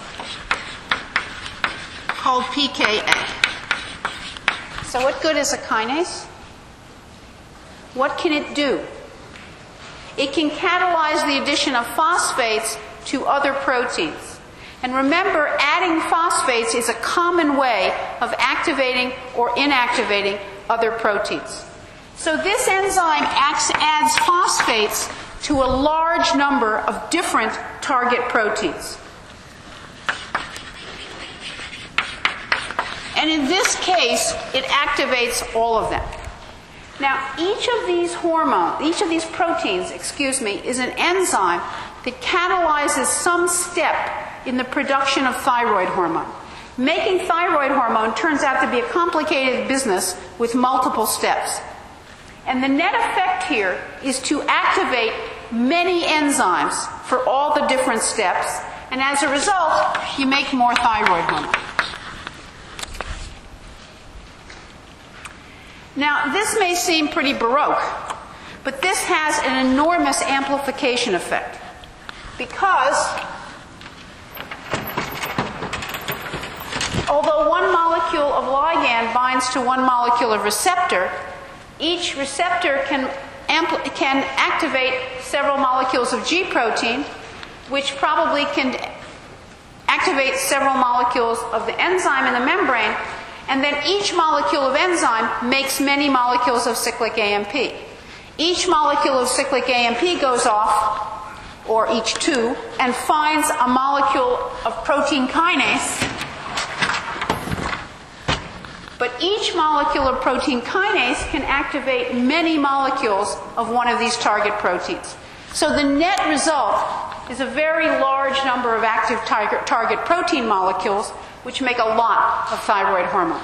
called P K A. So what good is a kinase? What can it do? It can catalyze the addition of phosphates to other proteins. And remember, adding phosphates is a common way of activating or inactivating other proteins. So this enzyme acts, adds phosphates to a large number of different target proteins. And in this case, it activates all of them. Now, each of these hormones, each of these proteins, excuse me, is an enzyme that catalyzes some step in the production of thyroid hormone. Making thyroid hormone turns out to be a complicated business with multiple steps. And the net effect here is to activate many enzymes for all the different steps, and as a result, you make more thyroid hormone. Now, this may seem pretty baroque, but this has an enormous amplification effect, because although one molecule of ligand binds to one molecule of receptor, each receptor can, ampl- can activate several molecules of G protein, which probably can activate several molecules of the enzyme in the membrane, and then each molecule of enzyme makes many molecules of cyclic A M P. Each molecule of cyclic A M P goes off, or each two, and finds a molecule of protein kinase. But each molecule of protein kinase can activate many molecules of one of these target proteins. So the net result is a very large number of active target, target protein molecules, which make a lot of thyroid hormone.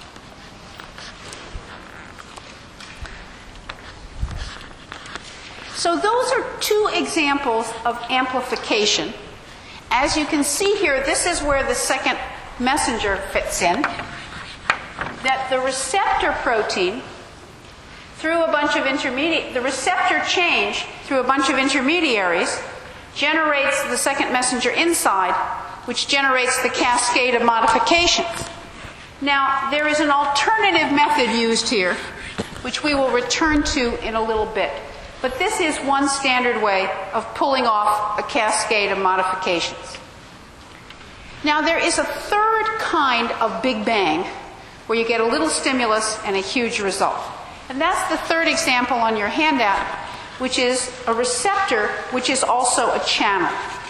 So those are two examples of amplification. As you can see here, this is where the second messenger fits in. That the receptor protein, through a bunch of intermediate, the receptor change through a bunch of intermediaries generates the second messenger inside, which generates the cascade of modifications. Now, there is an alternative method used here, which we will return to in a little bit. But this is one standard way of pulling off a cascade of modifications. Now, there is a third kind of Big Bang, where you get a little stimulus and a huge result. And that's the third example on your handout, which is a receptor, which is also a channel.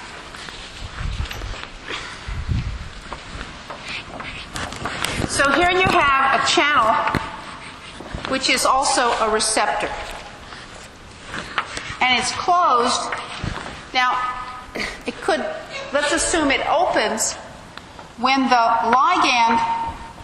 So here you have a channel, which is also a receptor. And it's closed. Now, it could, let's assume it opens when the ligand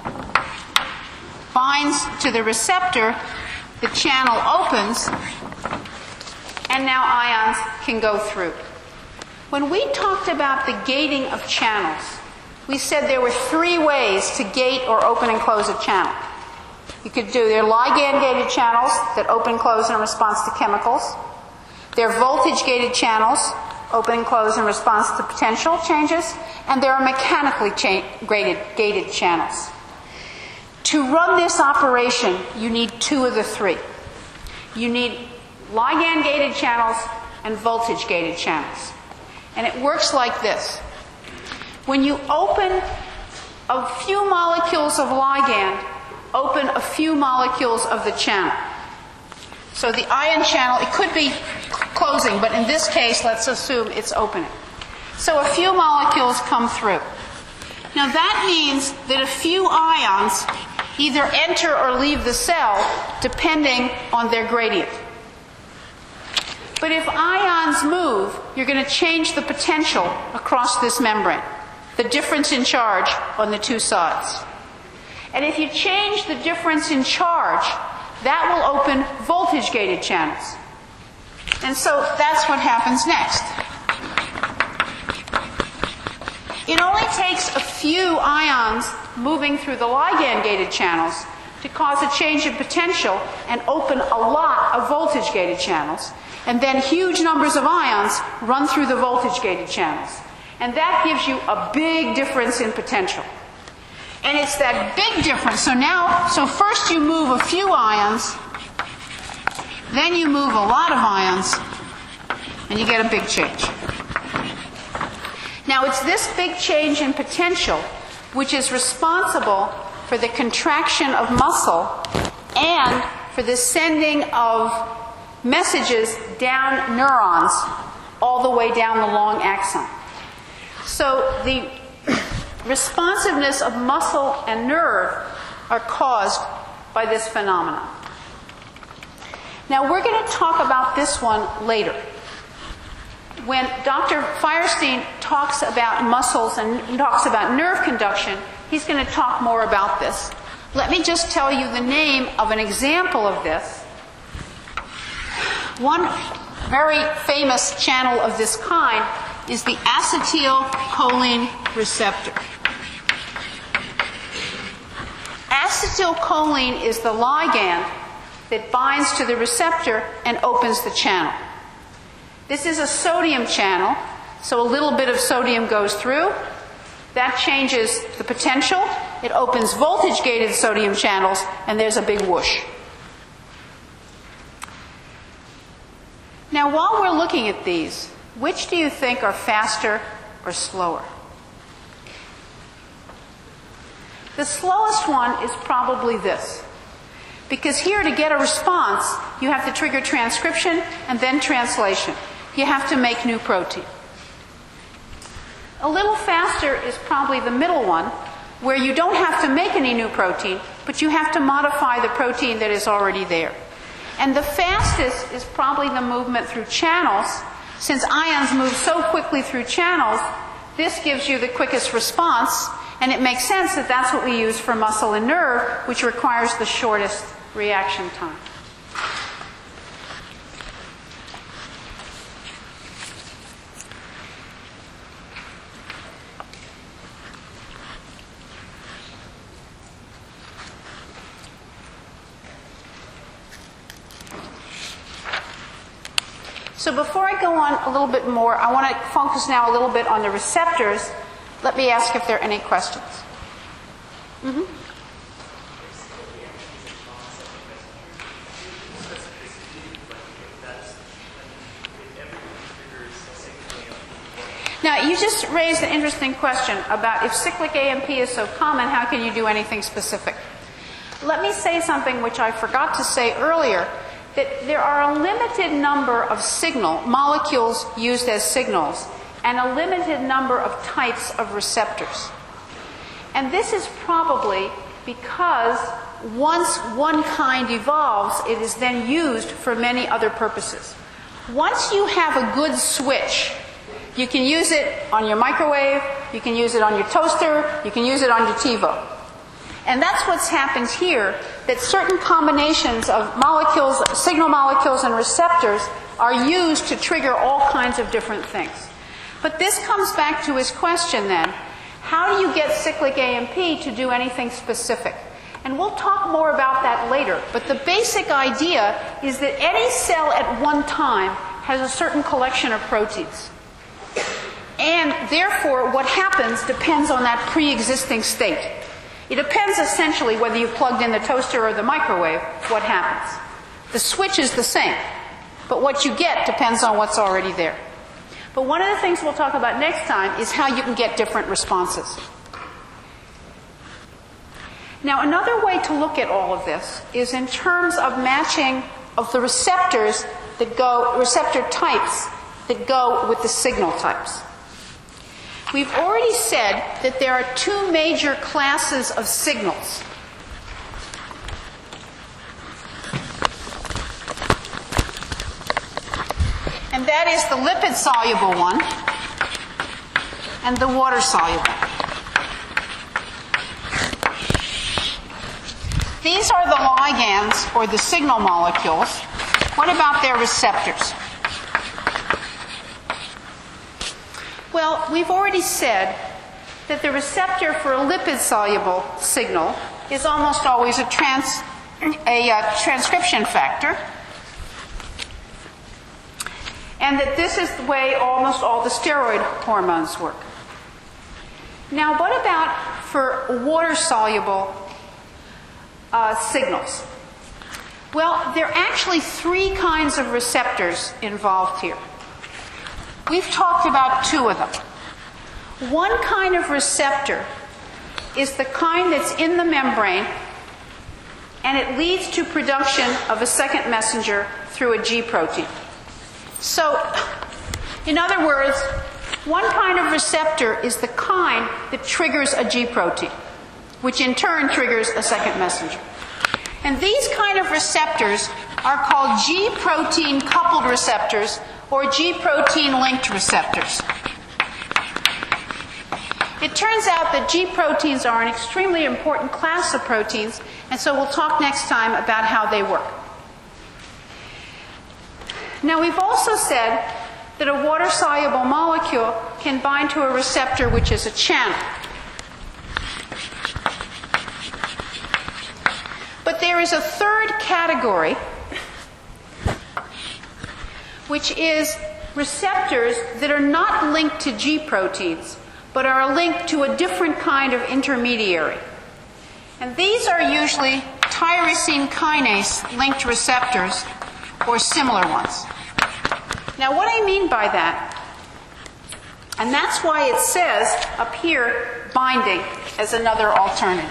binds to the receptor, the channel opens, and now ions can go through. When we talked about the gating of channels, we said there were three ways to gate or open and close a channel. You could do, there are ligand-gated channels that open and close in response to chemicals. There are voltage-gated channels, open and close in response to potential changes. And there are mechanically cha- gated, gated channels. To run this operation, you need two of the three. You need ligand-gated channels and voltage-gated channels. And it works like this. When you open a few molecules of ligand, open a few molecules of the channel. So the ion channel, it could be closing, but in this case, let's assume it's opening. So a few molecules come through. Now that means that a few ions either enter or leave the cell depending on their gradient. But if ions move, you're going to change the potential across this membrane, the difference in charge on the two sides. And if you change the difference in charge, that will open voltage-gated channels. And so that's what happens next. It only takes a few ions moving through the ligand-gated channels to cause a change in potential and open a lot of voltage-gated channels. And then huge numbers of ions run through the voltage-gated channels. And that gives you a big difference in potential. And it's that big difference. So now, so first you move a few ions, then you move a lot of ions, and you get a big change. Now it's this big change in potential which is responsible for the contraction of muscle and for the sending of messages down neurons all the way down the long axon. So the responsiveness of muscle and nerve are caused by this phenomenon. Now we're going to talk about this one later. When Doctor Firestein talks about muscles and talks about nerve conduction, he's going to talk more about this. Let me just tell you the name of an example of this. One very famous channel of this kind is the acetylcholine receptor. Acetylcholine is the ligand that binds to the receptor and opens the channel. This is a sodium channel, so a little bit of sodium goes through. That changes the potential. It opens voltage-gated sodium channels, and there's a big whoosh. Now, while we're looking at these, which do you think are faster or slower? The slowest one is probably this. Because here, to get a response, you have to trigger transcription and then translation. You have to make new protein. A little faster is probably the middle one, where you don't have to make any new protein, but you have to modify the protein that is already there. And the fastest is probably the movement through channels. Since ions move so quickly through channels, this gives you the quickest response, and it makes sense that that's what we use for muscle and nerve, which requires the shortest reaction time. So before I go on a little bit more, I want to focus now a little bit on the receptors. Let me ask if there are any questions. Mm-hmm. Now, you just raised an interesting question about if cyclic A M P is so common, how can you do anything specific? Let me say something which I forgot to say earlier, that there are a limited number of signal molecules used as signals and a limited number of types of receptors. And this is probably because once one kind evolves, it is then used for many other purposes. Once you have a good switch, you can use it on your microwave, you can use it on your toaster, you can use it on your TiVo. And that's what's happened here, that certain combinations of molecules, signal molecules and receptors are used to trigger all kinds of different things. But this comes back to his question then, how do you get cyclic A M P to do anything specific? And we'll talk more about that later, but the basic idea is that any cell at one time has a certain collection of proteins. And therefore, what happens depends on that pre-existing state. It depends essentially whether you plugged in the toaster or the microwave, what happens. The switch is the same, but what you get depends on what's already there. But one of the things we'll talk about next time is how you can get different responses. Now, another way to look at all of this is in terms of matching of the receptors that go, receptor types that go with the signal types. We've already said that there are two major classes of signals. And that is the lipid-soluble one and the water-soluble. These are the ligands, or the signal molecules. What about their receptors? Well, we've already said that the receptor for a lipid-soluble signal is almost always a, trans, a uh, transcription factor, and that this is the way almost all the steroid hormones work. Now, what about for water-soluble uh, signals? Well, there are actually three kinds of receptors involved here. We've talked about two of them. One kind of receptor is the kind that's in the membrane, and it leads to production of a second messenger through a G protein. So, in other words, one kind of receptor is the kind that triggers a G protein, which in turn triggers a second messenger. And these kind of receptors are called G protein coupled receptors or G protein linked receptors. It turns out that G proteins are an extremely important class of proteins, and so we'll talk next time about how they work. Now, we've also said that a water-soluble molecule can bind to a receptor which is a channel. But there is a third category, which is receptors that are not linked to G proteins, but are linked to a different kind of intermediary. And these are usually tyrosine kinase linked receptors or similar ones. Now, what I mean by that, and that's why it says up here binding as another alternative.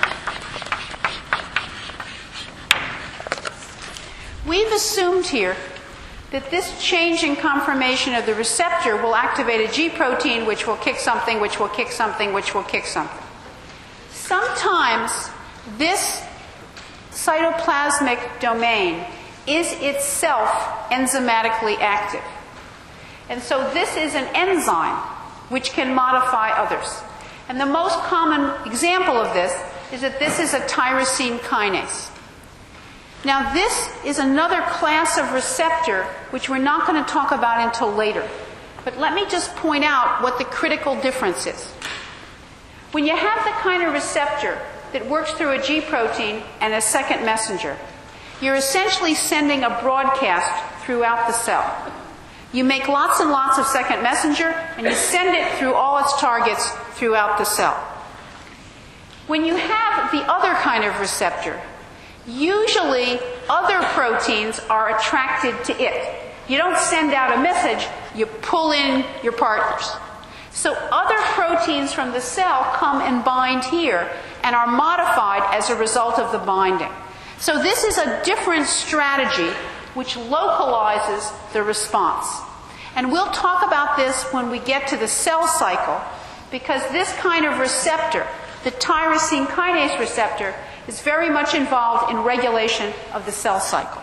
We've assumed here that this change in conformation of the receptor will activate a G protein, which will kick something, which will kick something, which will kick something. Sometimes this cytoplasmic domain is itself enzymatically active. And so this is an enzyme which can modify others. And the most common example of this is that this is a tyrosine kinase. Now, this is another class of receptor which we're not going to talk about until later. But let me just point out what the critical difference is. When you have the kind of receptor that works through a G protein and a second messenger, you're essentially sending a broadcast throughout the cell. You make lots and lots of second messenger, and you send it through all its targets throughout the cell. When you have the other kind of receptor, usually other proteins are attracted to it. You don't send out a message, you pull in your partners. So other proteins from the cell come and bind here and are modified as a result of the binding. So this is a different strategy which localizes the response. And we'll talk about this when we get to the cell cycle, because this kind of receptor, the tyrosine kinase receptor, is very much involved in regulation of the cell cycle.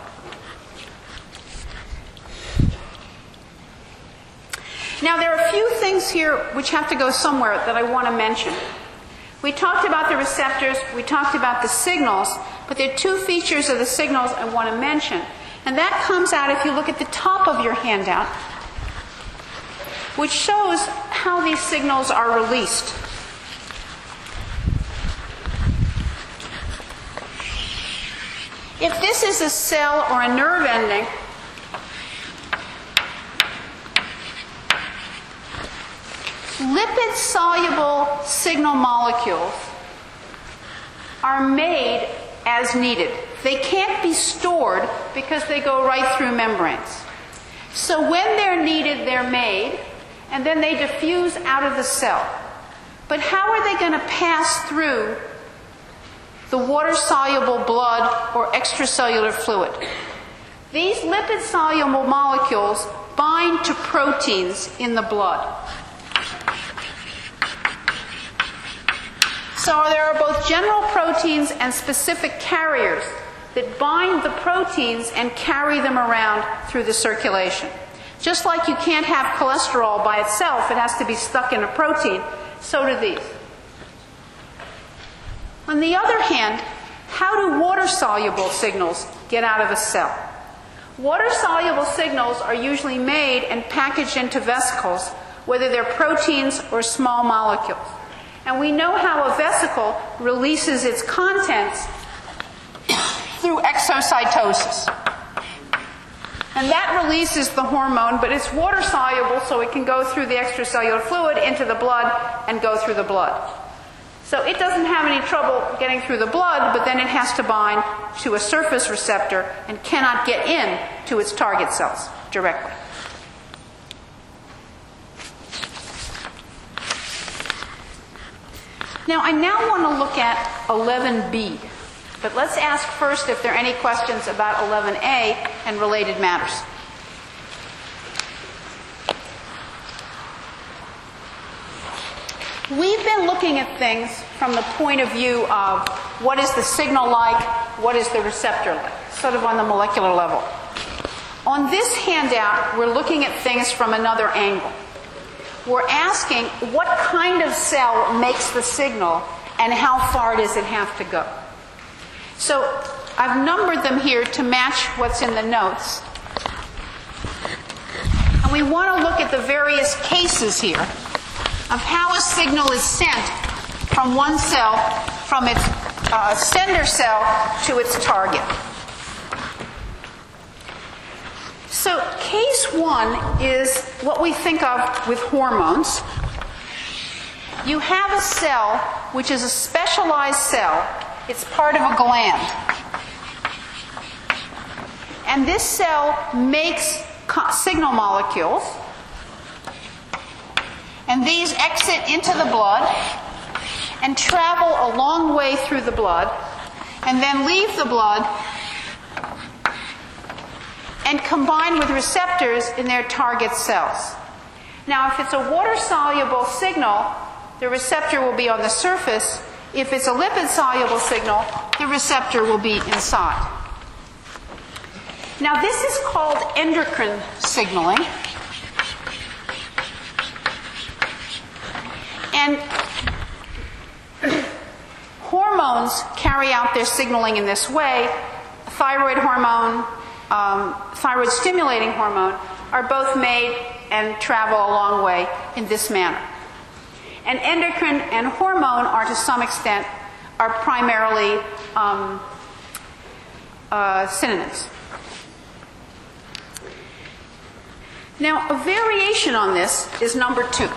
Now, there are a few things here which have to go somewhere that I want to mention. We talked about the receptors, we talked about the signals, but there are two features of the signals I want to mention. And that comes out if you look at the top of your handout, which shows how these signals are released. If this is a cell or a nerve ending, lipid-soluble signal molecules are made as needed. They can't be stored because they go right through membranes. So when they're needed, they're made, and then they diffuse out of the cell. But how are they going to pass through the water-soluble blood or extracellular fluid? These lipid-soluble molecules bind to proteins in the blood. So there are both general proteins and specific carriers that bind the proteins and carry them around through the circulation. Just like you can't have cholesterol by itself, it has to be stuck in a protein, so do these. On the other hand, how do water-soluble signals get out of a cell? Water-soluble signals are usually made and packaged into vesicles whether they're proteins or small molecules. And we know how a vesicle releases its contents through exocytosis. And that releases the hormone, but it's water soluble, so it can go through the extracellular fluid into the blood and go through the blood. So it doesn't have any trouble getting through the blood, but then it has to bind to a surface receptor and cannot get in to its target cells directly. Now, I now want to look at eleven B. But let's ask first if there are any questions about eleven A and related matters. We've been looking at things from the point of view of what is the signal like, what is the receptor like, sort of on the molecular level. On this handout, we're looking at things from another angle. We're asking what kind of cell makes the signal and how far does it have to go. So I've numbered them here to match what's in the notes. And we want to look at the various cases here of how a signal is sent from one cell, from its uh, sender cell to its target. So case one is what we think of with hormones. You have a cell which is a specialized cell. It's part of a gland. And this cell makes signal molecules. And these exit into the blood and travel a long way through the blood and then leave the blood and combine with receptors in their target cells. Now, if it's a water-soluble signal, the receptor will be on the surface. If it's a lipid-soluble signal, the receptor will be inside. Now, this is called endocrine signaling. And hormones carry out their signaling in this way. Thyroid hormone, um, thyroid stimulating hormone are both made and travel a long way in this manner. And endocrine and hormone are, to some extent, are primarily um, uh, synonyms. Now, a variation on this is number two.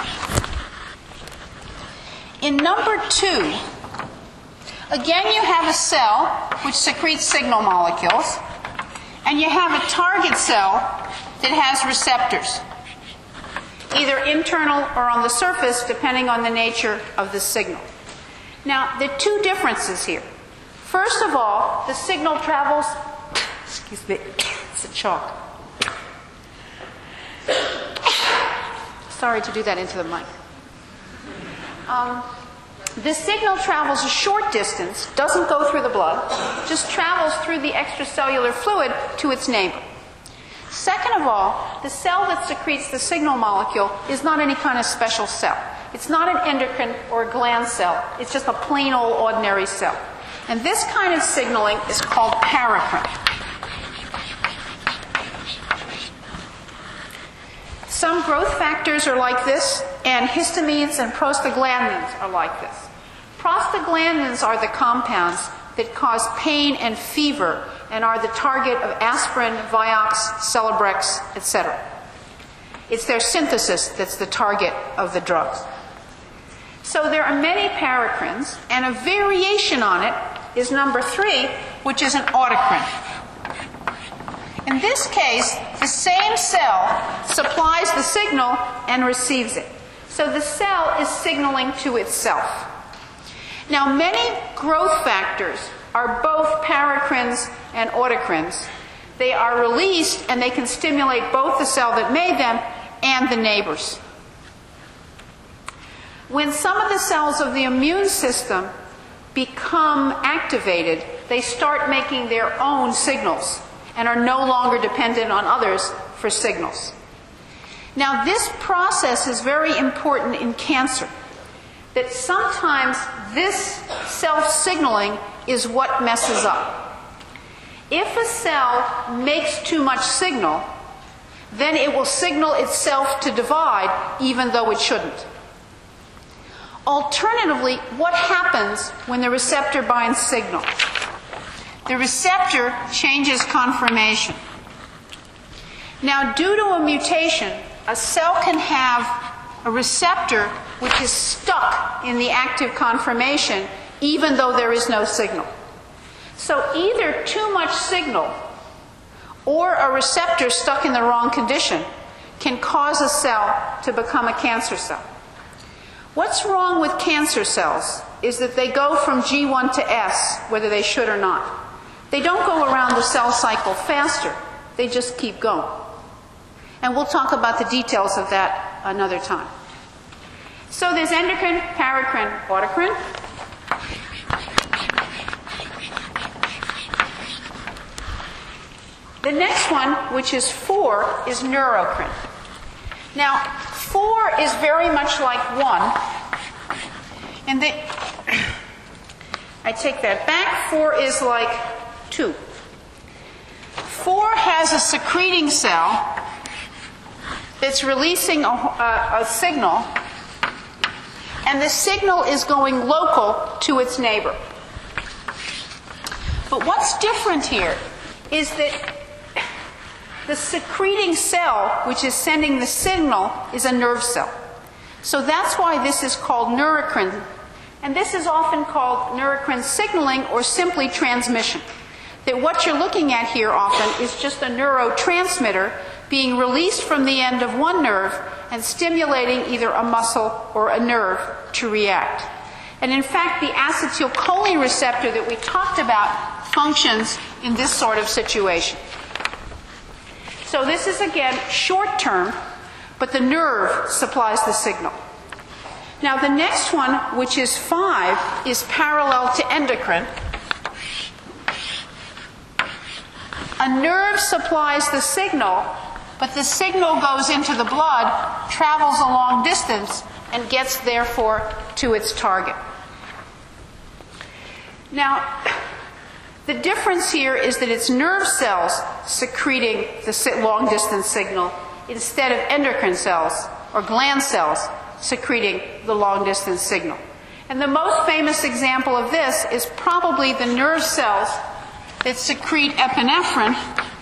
In number two, again you have a cell which secretes signal molecules, and you have a target cell that has receptors, either internal or on the surface, depending on the nature of the signal. Now, there are two differences here. First of all, the signal travels, excuse me, it's a chalk. Sorry to do that into the mic. Um, the signal travels a short distance, doesn't go through the blood, just travels through the extracellular fluid to its neighbor. Second of all, the cell that secretes the signal molecule is not any kind of special cell. It's not an endocrine or a gland cell. It's just a plain old ordinary cell. And this kind of signaling is called paracrine. Some growth factors are like this, and histamines and prostaglandins are like this. Prostaglandins are the compounds that cause pain and fever and are the target of aspirin, Vioxx, Celebrex, et cetera. It's their synthesis that's the target of the drugs. So there are many paracrines, and a variation on it is number three, which is an autocrine. In this case, the same cell supplies the signal and receives it. So the cell is signaling to itself. Now, many growth factors are both paracrines and autocrines. They are released and they can stimulate both the cell that made them and the neighbors. When some of the cells of the immune system become activated, they start making their own signals and are no longer dependent on others for signals. Now, this process is very important in cancer, that sometimes this self-signaling is what messes up. If a cell makes too much signal, then it will signal itself to divide even though it shouldn't. Alternatively, what happens when the receptor binds signal? The receptor changes conformation. Now, due to a mutation, a cell can have a receptor which is stuck in the active conformation even though there is no signal. So either too much signal or a receptor stuck in the wrong condition can cause a cell to become a cancer cell. What's wrong with cancer cells is that they go from G one to S, whether they should or not. They don't go around the cell cycle faster. They just keep going. And we'll talk about the details of that another time. So there's endocrine, paracrine, autocrine. The next one, which is four, is neurocrine. Now, four is very much like one. And the, I take that back. Four is like two. Four has a secreting cell that's releasing a, a, a signal, and the signal is going local to its neighbor. But what's different here is that the secreting cell, which is sending the signal, is a nerve cell. So that's why this is called neurocrine. And this is often called neurocrine signaling or simply transmission. That what you're looking at here often is just a neurotransmitter being released from the end of one nerve and stimulating either a muscle or a nerve to react. And in fact, the acetylcholine receptor that we talked about functions in this sort of situation. So this is, again, short term, but the nerve supplies the signal. Now the next one, which is five, is parallel to endocrine. A nerve supplies the signal, but the signal goes into the blood, travels a long distance, and gets, therefore, to its target. Now, the difference here is that it's nerve cells secreting the long-distance signal instead of endocrine cells or gland cells secreting the long-distance signal. And the most famous example of this is probably the nerve cells that secrete epinephrine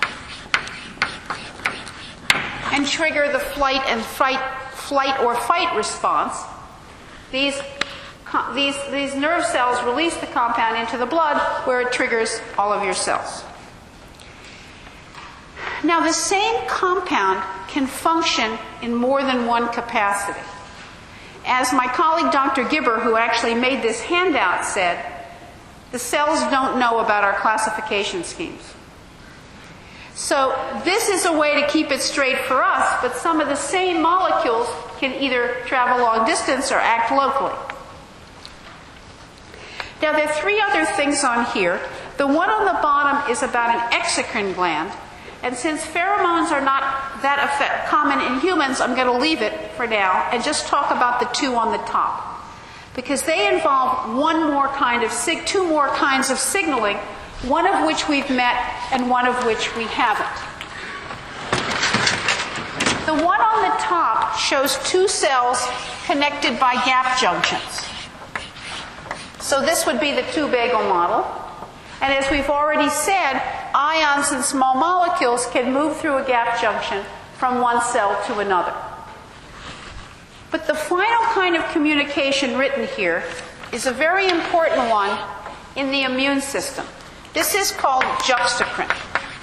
and trigger the flight and fight, flight or fight response. These These, these nerve cells release the compound into the blood where it triggers all of your cells. Now, the same compound can function in more than one capacity. As my colleague Doctor Gibber, who actually made this handout, said, the cells don't know about our classification schemes. So this is a way to keep it straight for us, but some of the same molecules can either travel long distance or act locally. Now, there are three other things on here. The one on the bottom is about an exocrine gland. And since pheromones are not that effect, common in humans, I'm going to leave it for now and just talk about the two on the top. Because they involve one more kind of sig- two more kinds of signaling, one of which we've met and one of which we haven't. The one on the top shows two cells connected by gap junctions. So this would be the two-bagel model. And as we've already said, ions and small molecules can move through a gap junction from one cell to another. But the final kind of communication written here is a very important one in the immune system. This is called juxtacrine.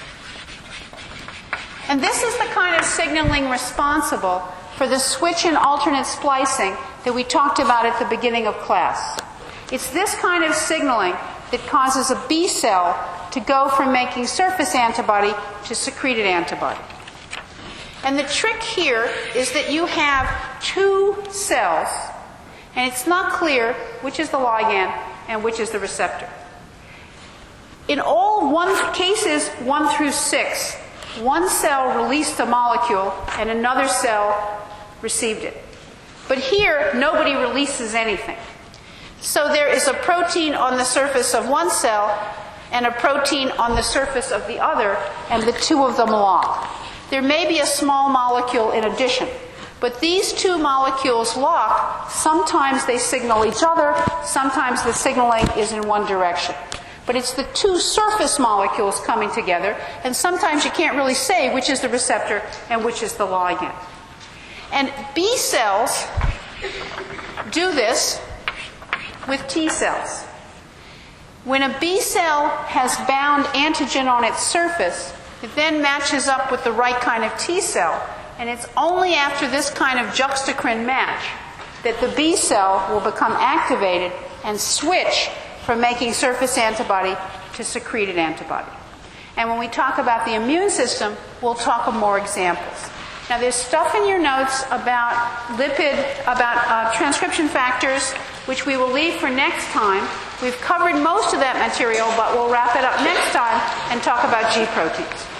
And this is the kind of signaling responsible for the switch and alternate splicing that we talked about at the beginning of class. It's this kind of signaling that causes a B cell to go from making surface antibody to secreted antibody. And the trick here is that you have two cells, and it's not clear which is the ligand and which is the receptor. In all one cases one through six, one cell released a molecule and another cell received it. But here, nobody releases anything. So there is a protein on the surface of one cell and a protein on the surface of the other, and the two of them lock. There may be a small molecule in addition. But these two molecules lock. Sometimes they signal each other. Sometimes the signaling is in one direction. But it's the two surface molecules coming together, and sometimes you can't really say which is the receptor and which is the ligand. And B cells do this with T cells. When a B cell has bound antigen on its surface, it then matches up with the right kind of T cell. And it's only after this kind of juxtacrine match that the B cell will become activated and switch from making surface antibody to secreted antibody. And when we talk about the immune system, we'll talk of more examples. Now, there's stuff in your notes about lipid, about uh, transcription factors, which we will leave for next time. We've covered most of that material, but we'll wrap it up next time and talk about G proteins.